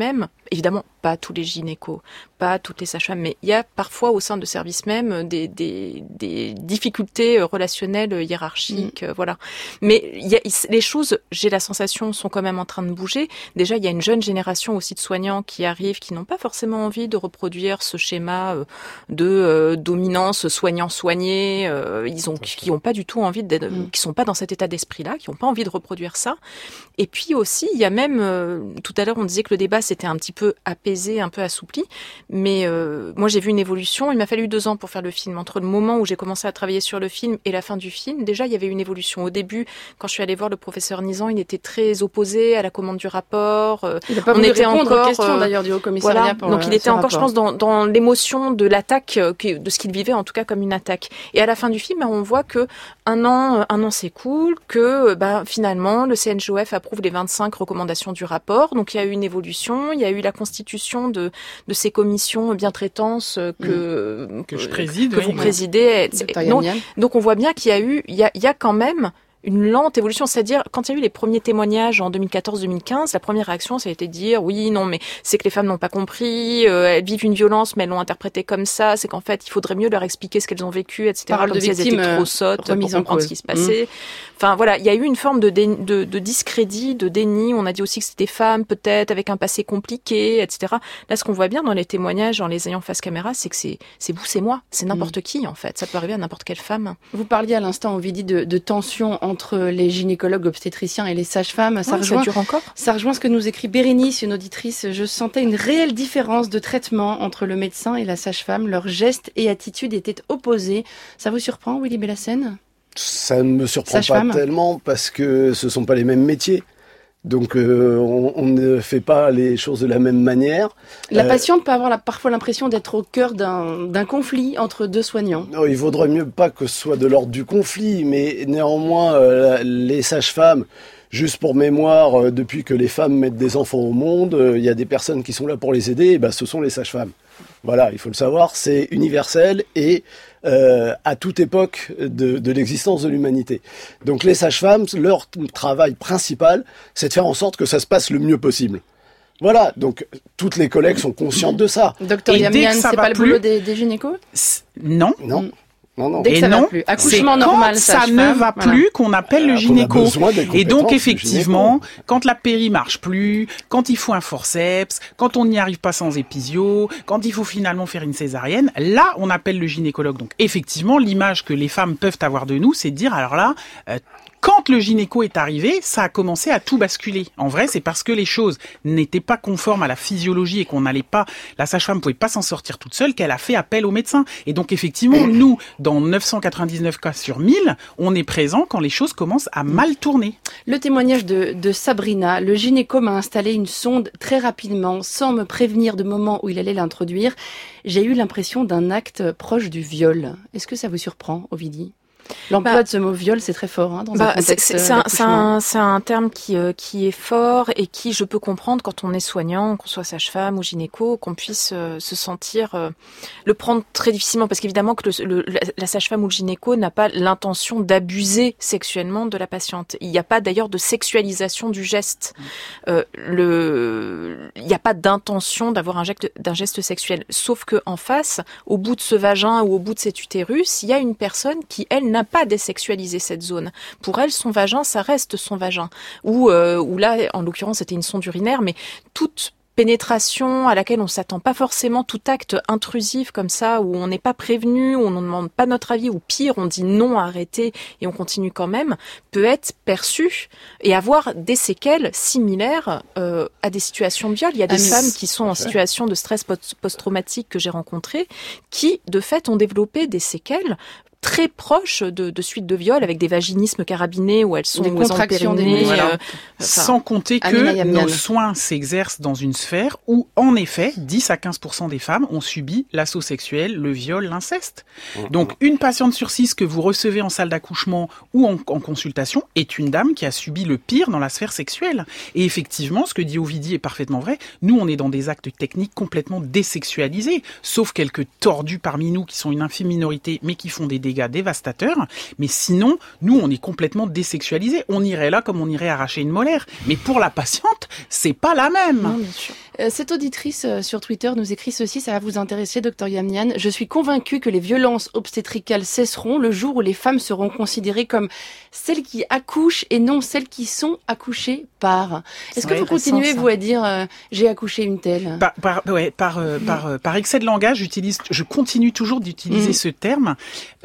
Évidemment, pas tous les gynécos, pas toutes les sages-femmes, mais il y a parfois au sein de services même des, des, des difficultés relationnelles, hiérarchiques, mmh. voilà. Mais il y a, les choses, j'ai la sensation, sont quand même en train de bouger. Déjà, il y a une jeune génération aussi de soignants qui arrivent, qui n'ont pas forcément envie de reproduire ce schéma de euh, dominance soignant-soigné. Euh, ils ont, qui n'ont pas du tout envie d'être, mmh. qui sont pas dans cet état d'esprit-là, qui n'ont pas envie de reproduire ça. Et puis aussi, il y a même, euh, tout à l'heure, on disait que le débat s'était un petit peu apaisé, un peu assoupli, mais euh, moi j'ai vu une évolution. Il m'a fallu deux ans pour faire le film. Entre le moment où j'ai commencé à travailler sur le film et la fin du film, déjà il y avait une évolution. Au début, quand je suis allée voir le professeur Nizan, il était très opposé à la commande du rapport. Il n'a pas on voulu était répondre encore, aux questions d'ailleurs du Haut Commissariat. Voilà. Pour, Donc il euh, était encore, rapport. je pense, dans, dans l'émotion de l'attaque, de ce qu'il vivait en tout cas comme une attaque. Et à la fin du film, on voit que un an, un an s'écoule, que bah, finalement le C N J O F approuve les vingt-cinq recommandations du rapport. Donc il y a eu une évolution, il y a eu la constitution de, de ces commissions bientraitances que, mmh. que je préside, que oui, vous oui. présidez. Donc, donc on voit bien qu'il y a eu, il y a, il y a quand même une lente évolution, c'est-à-dire quand il y a eu les premiers témoignages en deux mille quatorze deux mille quinze, la première réaction ça a été de dire oui non mais c'est que les femmes n'ont pas compris, euh, elles vivent une violence mais elles l'ont interprété comme ça, c'est qu'en fait il faudrait mieux leur expliquer ce qu'elles ont vécu, et cetera. Parole Comme de si elles victimes, étaient trop sottes pour remise en comprendre cause. ce qui se passait. Mmh. Enfin voilà, il y a eu une forme de, dé, de, de discrédit, de déni. On a dit aussi que c'était des femmes peut-être avec un passé compliqué, et cetera. Là ce qu'on voit bien dans les témoignages, en les ayant face caméra, c'est que c'est c'est vous, c'est moi, c'est n'importe mmh. qui en fait. Ça peut arriver à n'importe quelle femme. Vous parliez à l'instant, Ovidie, de, de tension entre les gynécologues gynécologues obstétriciens et les sages-femmes. Ça, ouais, rejoint, ça dure encore. Ça rejoint ce que nous écrit Bérénice, une auditrice. Je sentais une réelle différence de traitement entre le médecin et la sage-femme. Leurs gestes et attitudes étaient opposés. Ça vous surprend, Willy Bellassène ? Ça ne me surprend Sage-femme. pas tellement parce que ce ne sont pas les mêmes métiers. Donc euh, on, on ne fait pas les choses de la même manière. La Euh, patiente peut avoir la, parfois l'impression d'être au cœur d'un, d'un conflit entre deux soignants. Non, il vaudrait mieux pas que ce soit de l'ordre du conflit, mais néanmoins, euh, les sages-femmes, juste pour mémoire, euh, depuis que les femmes mettent des enfants au monde, euh, il y a des personnes qui sont là pour les aider, et ben, ce sont les sages-femmes. Voilà, il faut le savoir, c'est universel et euh, à toute époque de, de l'existence de l'humanité. Donc les sages-femmes, leur t- travail principal, c'est de faire en sorte que ça se passe le mieux possible. Voilà, donc toutes les collègues sont conscientes de ça. Docteur Et dès que Yamian, ça c'est va pas le plus- boulot des, des gynécos ? C'est- Non. Non, non, non. Dès que Et ça non, va plus. Accouchement c'est normal, quand ça sage-femme, ne va voilà. plus qu'on appelle le Euh, qu'on a gynéco. besoin des Et compétences donc du effectivement, gynéco. quand la péri marche plus, quand il faut un forceps, quand on n'y arrive pas sans épisio, quand il faut finalement faire une césarienne, là on appelle le gynécologue. Donc effectivement, l'image que les femmes peuvent avoir de nous, c'est de dire alors là, euh, quand le gynéco est arrivé, ça a commencé à tout basculer. En vrai, c'est parce que les choses n'étaient pas conformes à la physiologie et qu'on n'allait pas, la sage-femme pouvait pas s'en sortir toute seule, qu'elle a fait appel au médecin. Et donc, effectivement, nous, dans neuf cent quatre-vingt-dix-neuf cas sur mille, on est présent quand les choses commencent à mal tourner. Le témoignage de, de Sabrina, le gynéco m'a installé une sonde très rapidement, sans me prévenir du moment où il allait l'introduire. J'ai eu l'impression d'un acte proche du viol. Est-ce que ça vous surprend, Ovidie ? L'emploi Bah, de ce mot viol, c'est très fort hein, dans Bah, un c'est, contexte c'est, c'est, un, c'est, d'accouchement. un, c'est un terme qui, euh, qui est fort et qui, je peux comprendre quand on est soignant, qu'on soit sage-femme ou gynéco, qu'on puisse euh, se sentir, euh, le prendre très difficilement parce qu'évidemment que le, le, la sage-femme ou le gynéco n'a pas l'intention d'abuser sexuellement de la patiente. Il n'y a pas d'ailleurs de sexualisation du geste. Euh, le, il n'y a pas d'intention d'avoir un geste, d'un geste sexuel. Sauf que en face, au bout de ce vagin ou au bout de cet utérus, il y a une personne qui, elle, n'a pas désexualisé cette zone. Pour elle, son vagin, ça reste son vagin. Ou, euh, ou là, en l'occurrence, c'était une sonde urinaire, mais toute pénétration à laquelle on s'attend pas forcément, tout acte intrusif comme ça, où on n'est pas prévenu, où on ne demande pas notre avis, ou pire, on dit non, arrêtez, et on continue quand même, peut être perçu et avoir des séquelles similaires euh, à des situations de viol. Il y a des Ah, femmes qui sont en situation de stress post- post-traumatique que j'ai rencontrées, qui, de fait, ont développé des séquelles très proches de, de suites de viol, avec des vaginismes carabinés où elles sont Des où elles ont le contractions des périnée, muscles. euh, enfin, Sans compter Amina que Yamian. nos soins s'exercent dans une sphère où, en effet, dix à quinze pour cent des femmes ont subi l'assaut sexuel, le viol, l'inceste. Donc, une patiente sur six que vous recevez en salle d'accouchement ou en, en consultation est une dame qui a subi le pire dans la sphère sexuelle. Et effectivement, ce que dit Ovidie est parfaitement vrai. Nous, on est dans des actes techniques complètement désexualisés, sauf quelques tordus parmi nous qui sont une infime minorité, mais qui font des dégâts dévastateurs. Mais sinon, nous, on est complètement désexualisés. On irait là comme on irait arracher une molaire. Mais pour la patiente, c'est pas la même. non, bien sûr. Euh, cette auditrice euh, sur Twitter nous écrit ceci, ça va vous intéresser, docteur Yamnian. Je suis convaincue que les violences obstétricales cesseront le jour où les femmes seront considérées comme celles qui accouchent et non celles qui sont accouchées par. Est-ce que vous continuez, vous, à dire euh, j'ai accouché une telle? Par, par, ouais, par, euh, mmh. par, euh, par excès de langage, j'utilise, je continue toujours d'utiliser mmh. ce terme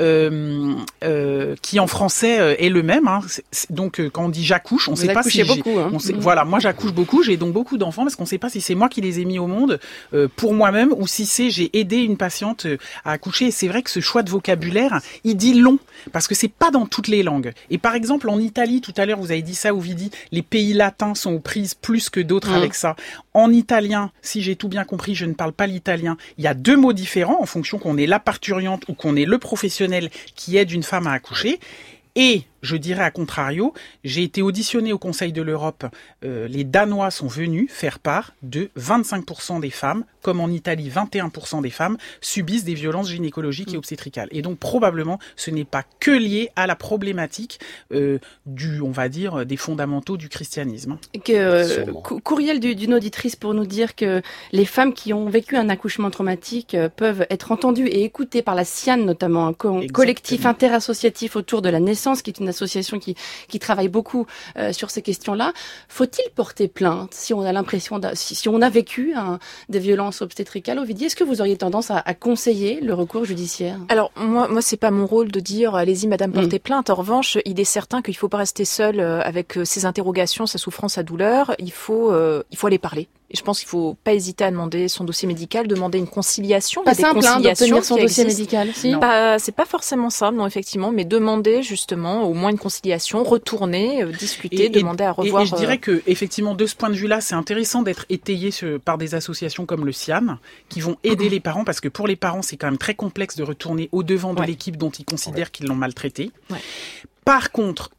euh, euh, qui en français euh, est le même. Hein. C'est, c'est, donc euh, quand on dit j'accouche, on ne sait pas si beaucoup, hein. on sait, mmh. Voilà, moi j'accouche beaucoup, j'ai donc beaucoup d'enfants parce qu'on ne sait pas si c'est moi qui les ai mis au monde euh, pour moi-même ou si c'est j'ai aidé une patiente euh, à accoucher. Et c'est vrai que ce choix de vocabulaire, il dit long parce que c'est pas dans toutes les langues. Et par exemple en Italie, tout à l'heure vous avez dit ça, Ovidie, les pays latins sont aux prises plus que d'autres mmh. avec ça. En italien, si j'ai tout bien compris, je ne parle pas l'italien, il y a deux mots différents en fonction qu'on est la parturiente ou qu'on est le professionnel qui aide une femme à accoucher. Et je dirais à contrario, j'ai été auditionné au Conseil de l'Europe. Euh, les Danois sont venus faire part de vingt-cinq pour cent des femmes, comme en Italie, vingt et un pour cent des femmes subissent des violences gynécologiques et obstétricales. Et donc probablement, ce n'est pas que lié à la problématique euh, du, on va dire, des fondamentaux du christianisme. Que, euh, cou- courriel du, d'une auditrice pour nous dire que les femmes qui ont vécu un accouchement traumatique euh, peuvent être entendues et écoutées par la SIAN, notamment un co- collectif interassociatif autour de la naissance, qui est une association qui, qui travaille beaucoup euh, sur ces questions-là. Faut-il porter plainte si on a l'impression, de, si, si on a vécu un, des violences obstétricales? Ovidie, est-ce que vous auriez tendance à, à conseiller le recours judiciaire? Alors moi, moi c'est pas mon rôle de dire allez-y madame portez mmh. plainte. En revanche, il est certain qu'il faut pas rester seul avec ses interrogations, sa souffrance, sa douleur. Il faut, euh, il faut aller parler. Et je pense qu'il faut pas hésiter à demander son dossier médical, demander une conciliation. Pas simple hein, d'obtenir son dossier médical, si. Pas, c'est pas forcément simple, non effectivement, mais demander justement au moins une conciliation, retourner, euh, discuter, et, demander à revoir. Et, et je dirais que effectivement de ce point de vue-là, c'est intéressant d'être étayé sur, par des associations comme le SIAN qui vont aider mmh. les parents parce que pour les parents c'est quand même très complexe de retourner au devant de ouais. l'équipe dont ils considèrent ouais. qu'ils l'ont maltraité. Ouais. Par contre,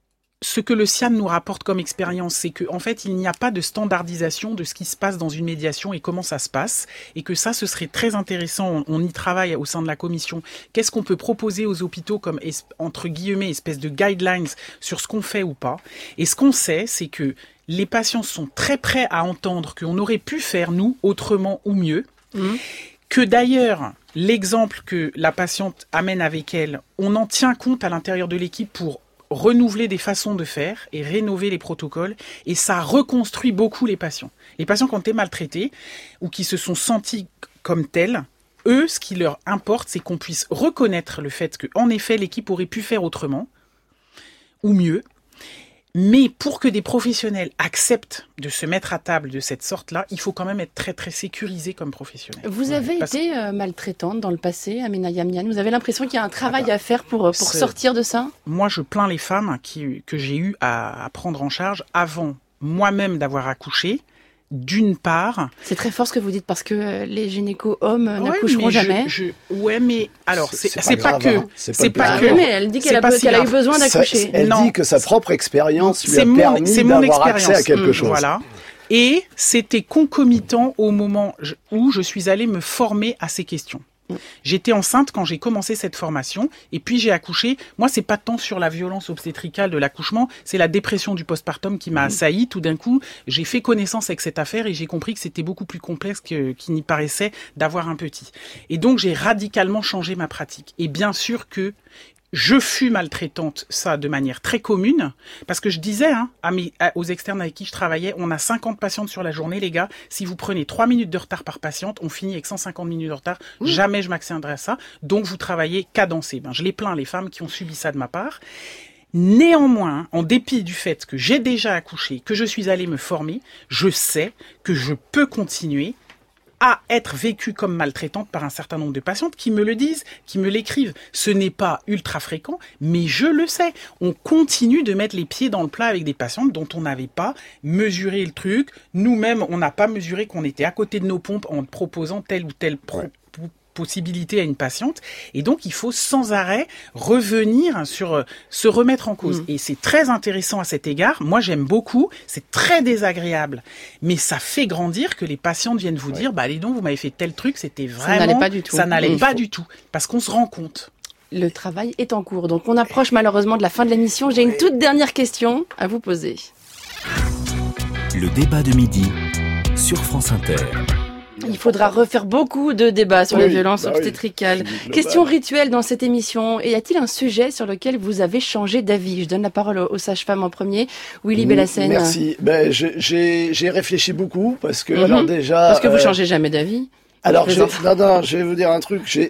ce que le SIAN nous rapporte comme expérience, c'est qu'en en fait, il n'y a pas de standardisation de ce qui se passe dans une médiation et comment ça se passe, et que ça, ce serait très intéressant. On, on y travaille au sein de la commission. Qu'est-ce qu'on peut proposer aux hôpitaux comme, entre guillemets, espèce de guidelines sur ce qu'on fait ou pas? Et ce qu'on sait, c'est que les patients sont très prêts à entendre qu'on aurait pu faire, nous, autrement ou mieux. Mmh. Que d'ailleurs, l'exemple que la patiente amène avec elle, on en tient compte à l'intérieur de l'équipe pour renouveler des façons de faire et rénover les protocoles, et ça reconstruit beaucoup les patients. Les patients qui ont été maltraités ou qui se sont sentis comme tels, eux, ce qui leur importe, c'est qu'on puisse reconnaître le fait qu'en effet, l'équipe aurait pu faire autrement ou mieux. Mais pour que des professionnels acceptent de se mettre à table de cette sorte-là, il faut quand même être très très sécurisé comme professionnel. Vous avez Parce... été euh, maltraitante dans le passé, Amina Yamnian. Vous avez l'impression qu'il y a un travail ah bah, à faire pour, pour sortir de ça? Moi, je plains les femmes qui, que j'ai eu à, à prendre en charge avant moi-même d'avoir accouché. D'une part... C'est très fort ce que vous dites, parce que les gynécos hommes ouais, n'accoucheront jamais. Je, je, ouais, mais alors, c'est, c'est, c'est, pas, pas, que... Hein. C'est, c'est pas, pas que... que... Mais elle dit qu'elle, a, qu'elle a eu besoin d'accoucher. Ça, elle non. dit que sa propre expérience lui c'est a mon, permis c'est mon d'avoir expérience. accès à quelque mmh, chose. Voilà. Et c'était concomitant au moment où je suis allée me former à ces questions. J'étais enceinte quand j'ai commencé cette formation et puis j'ai accouché. Moi, c'est pas tant sur la violence obstétricale de l'accouchement, c'est la dépression du postpartum qui m'a assailli. Tout d'un coup, j'ai fait connaissance avec cette affaire et j'ai compris que c'était beaucoup plus complexe que, qu'il n'y paraissait d'avoir un petit. Et donc, j'ai radicalement changé ma pratique. Et bien sûr que je fus maltraitante, ça de manière très commune, parce que je disais hein, à mes, à, aux externes avec qui je travaillais, on a cinquante patientes sur la journée, les gars. Si vous prenez trois minutes de retard par patiente, on finit avec cent cinquante minutes de retard. Mmh. Jamais je m'accéderai à ça. Donc vous travaillez cadencé. Ben, je les plains les femmes qui ont subi ça de ma part. Néanmoins, en dépit du fait que j'ai déjà accouché, que je suis allée me former, je sais que je peux continuer à être vécue comme maltraitante par un certain nombre de patientes qui me le disent, qui me l'écrivent. Ce n'est pas ultra fréquent, mais je le sais. On continue de mettre les pieds dans le plat avec des patientes dont on n'avait pas mesuré le truc. Nous-mêmes, on n'a pas mesuré qu'on était à côté de nos pompes en proposant telle ou telle pro- ouais. possibilité à une patiente. Et donc, il faut sans arrêt revenir sur, euh, se remettre en cause. Mmh. Et c'est très intéressant à cet égard. Moi, j'aime beaucoup. C'est très désagréable. Mais ça fait grandir que les patientes viennent vous ouais. dire, bah, allez donc, vous m'avez fait tel truc, c'était vraiment... Ça n'allait pas du tout. Ça n'allait mmh. pas du tout. Parce qu'on se rend compte. Le travail est en cours. Donc, on approche malheureusement de la fin de l'émission. J'ai ouais. une toute dernière question à vous poser. Le débat de midi. sur France Inter. Il faudra refaire beaucoup de débats sur Oui, les violences bah oui. obstétricales. Global. Question rituelle dans cette émission. Et y a-t-il un sujet sur lequel vous avez changé d'avis? Je donne la parole aux, aux sages-femmes en premier. Willy Bellassène. Merci. Ben, je- j'ai j'ai réfléchi beaucoup parce que, Mhm. alors déjà... Parce que vous euh, changez jamais d'avis. Alors, Je je, plaisante. non, non, je vais vous dire un truc. J'ai-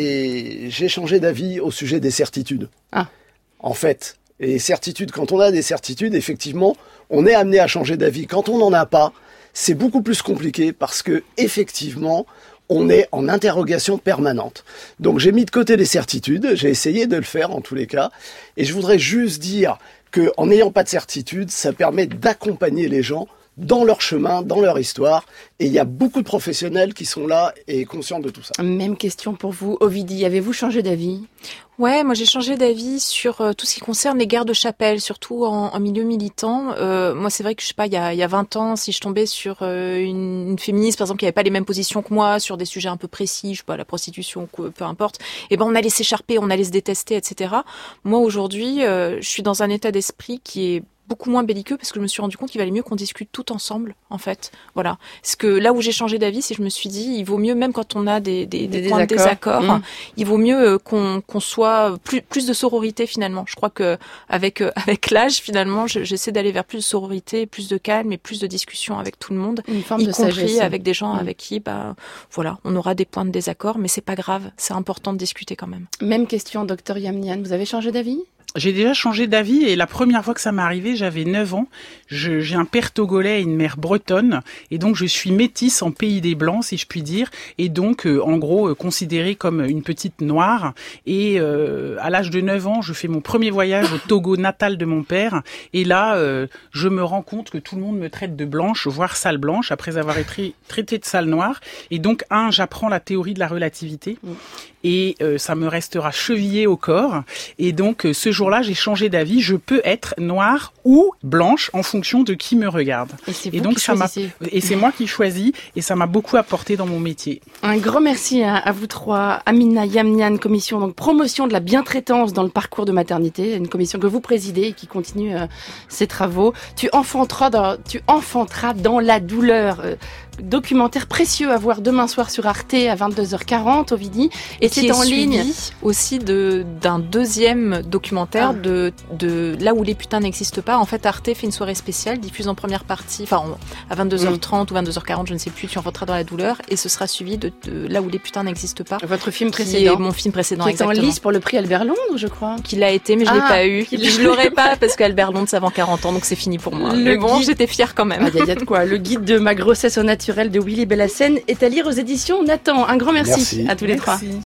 J'ai j'ai changé d'avis au sujet des certitudes. Ah. En fait, les certitudes, quand on a des certitudes, effectivement, on est amené à changer d'avis. Quand on n'en a pas, c'est beaucoup plus compliqué parce que, effectivement, on est en interrogation permanente. Donc, j'ai mis de côté les certitudes. J'ai essayé de le faire, en tous les cas. Et je voudrais juste dire que, en n'ayant pas de certitude, ça permet d'accompagner les gens dans leur chemin, dans leur histoire. Et il y a beaucoup de professionnels qui sont là et conscients de tout ça. Même question pour vous, Ovidie. Avez-vous changé d'avis? Ouais, moi j'ai changé d'avis sur euh, tout ce qui concerne les guerres de chapelle, surtout en, en milieu militant. Euh, moi c'est vrai que je sais pas, il y a, il y a vingt ans, si je tombais sur euh, une, une féministe par exemple qui avait pas les mêmes positions que moi sur des sujets un peu précis, je sais pas, la prostitution, peu peu importe, et ben on allait s'écharper, on allait se détester, et cetera. Moi aujourd'hui, euh, je suis dans un état d'esprit qui est beaucoup moins belliqueux parce que je me suis rendu compte qu'il valait mieux qu'on discute tout ensemble, en fait. Voilà. Parce que là où j'ai changé d'avis, c'est que je me suis dit, il vaut mieux, même quand on a des, des, des, Des points de désaccords. désaccord, Mmh. il vaut mieux euh, qu'on qu'on soit plus plus de sororité finalement. Je crois que avec euh, avec l'âge finalement, je- j'essaie d'aller vers plus de sororité, plus de calme et plus de discussion avec tout le monde, Une forme y de compris sagesse. avec des gens Mm. avec qui bah voilà, on aura des points de désaccord, mais c'est pas grave, c'est important de discuter quand même. Même question, docteur Yamnian. Vous avez changé d'avis? J'ai déjà changé d'avis et la première fois que ça m'est arrivé, j'avais neuf ans. Je, j'ai un père togolais et une mère bretonne et donc je suis métisse en pays des Blancs, si je puis dire, et donc euh, en gros euh, considérée comme une petite noire. Et euh, à l'âge de neuf ans, je fais mon premier voyage au Togo natal de mon père et là, euh, je me rends compte que tout le monde me traite de blanche, voire sale blanche, après avoir été traitée de sale noire. Et donc, un, j'apprends la théorie de la relativité. Mm. Et euh, ça me restera chevillé au corps. Et donc, euh, ce jour-là, j'ai changé d'avis. Je peux être noire ou blanche en fonction de qui me regarde. Et c'est Et vous donc, qui ça m'a choisissez. et c'est moi qui choisis. Et ça m'a beaucoup apporté dans mon métier. Un grand merci à, à vous trois. Amina Yamnian, commission donc promotion de la bientraitance dans le parcours de maternité, une commission que vous présidez et qui continue euh, ses travaux. Tu enfanteras dans, tu enfanteras dans la douleur. Euh, documentaire précieux à voir demain soir sur Arte à vingt-deux heures quarante, Ovidie. Et qui c'est est en ligne. suivi aussi de d'un deuxième documentaire Ah. de de là où les putains n'existent pas. En fait, Arte fait une soirée spéciale, diffuse en première partie, enfin en- à vingt-deux heures trente ou vingt-deux heures quarante, je ne sais plus. Tu enfanteras dans la douleur et ce sera suivi de, de là où les putains n'existent pas. Votre film Qui est précédent. mon film précédent, Qui est en exactement. lice pour le prix Albert Londres, je crois. Qui l'a été, mais je l'ai Ah, pas eu. qui Et l'a- puis je l'aurais pas parce qu'Albert Londres, c'est avant quarante ans, donc c'est fini pour moi. Le mais bon, guide- j'étais fière quand même. Ah, y a, y a de quoi. Le guide de ma grossesse au naturel de Willy Bellassène est à lire aux éditions Nathan. Un grand merci, Merci. à tous les trois. Merci.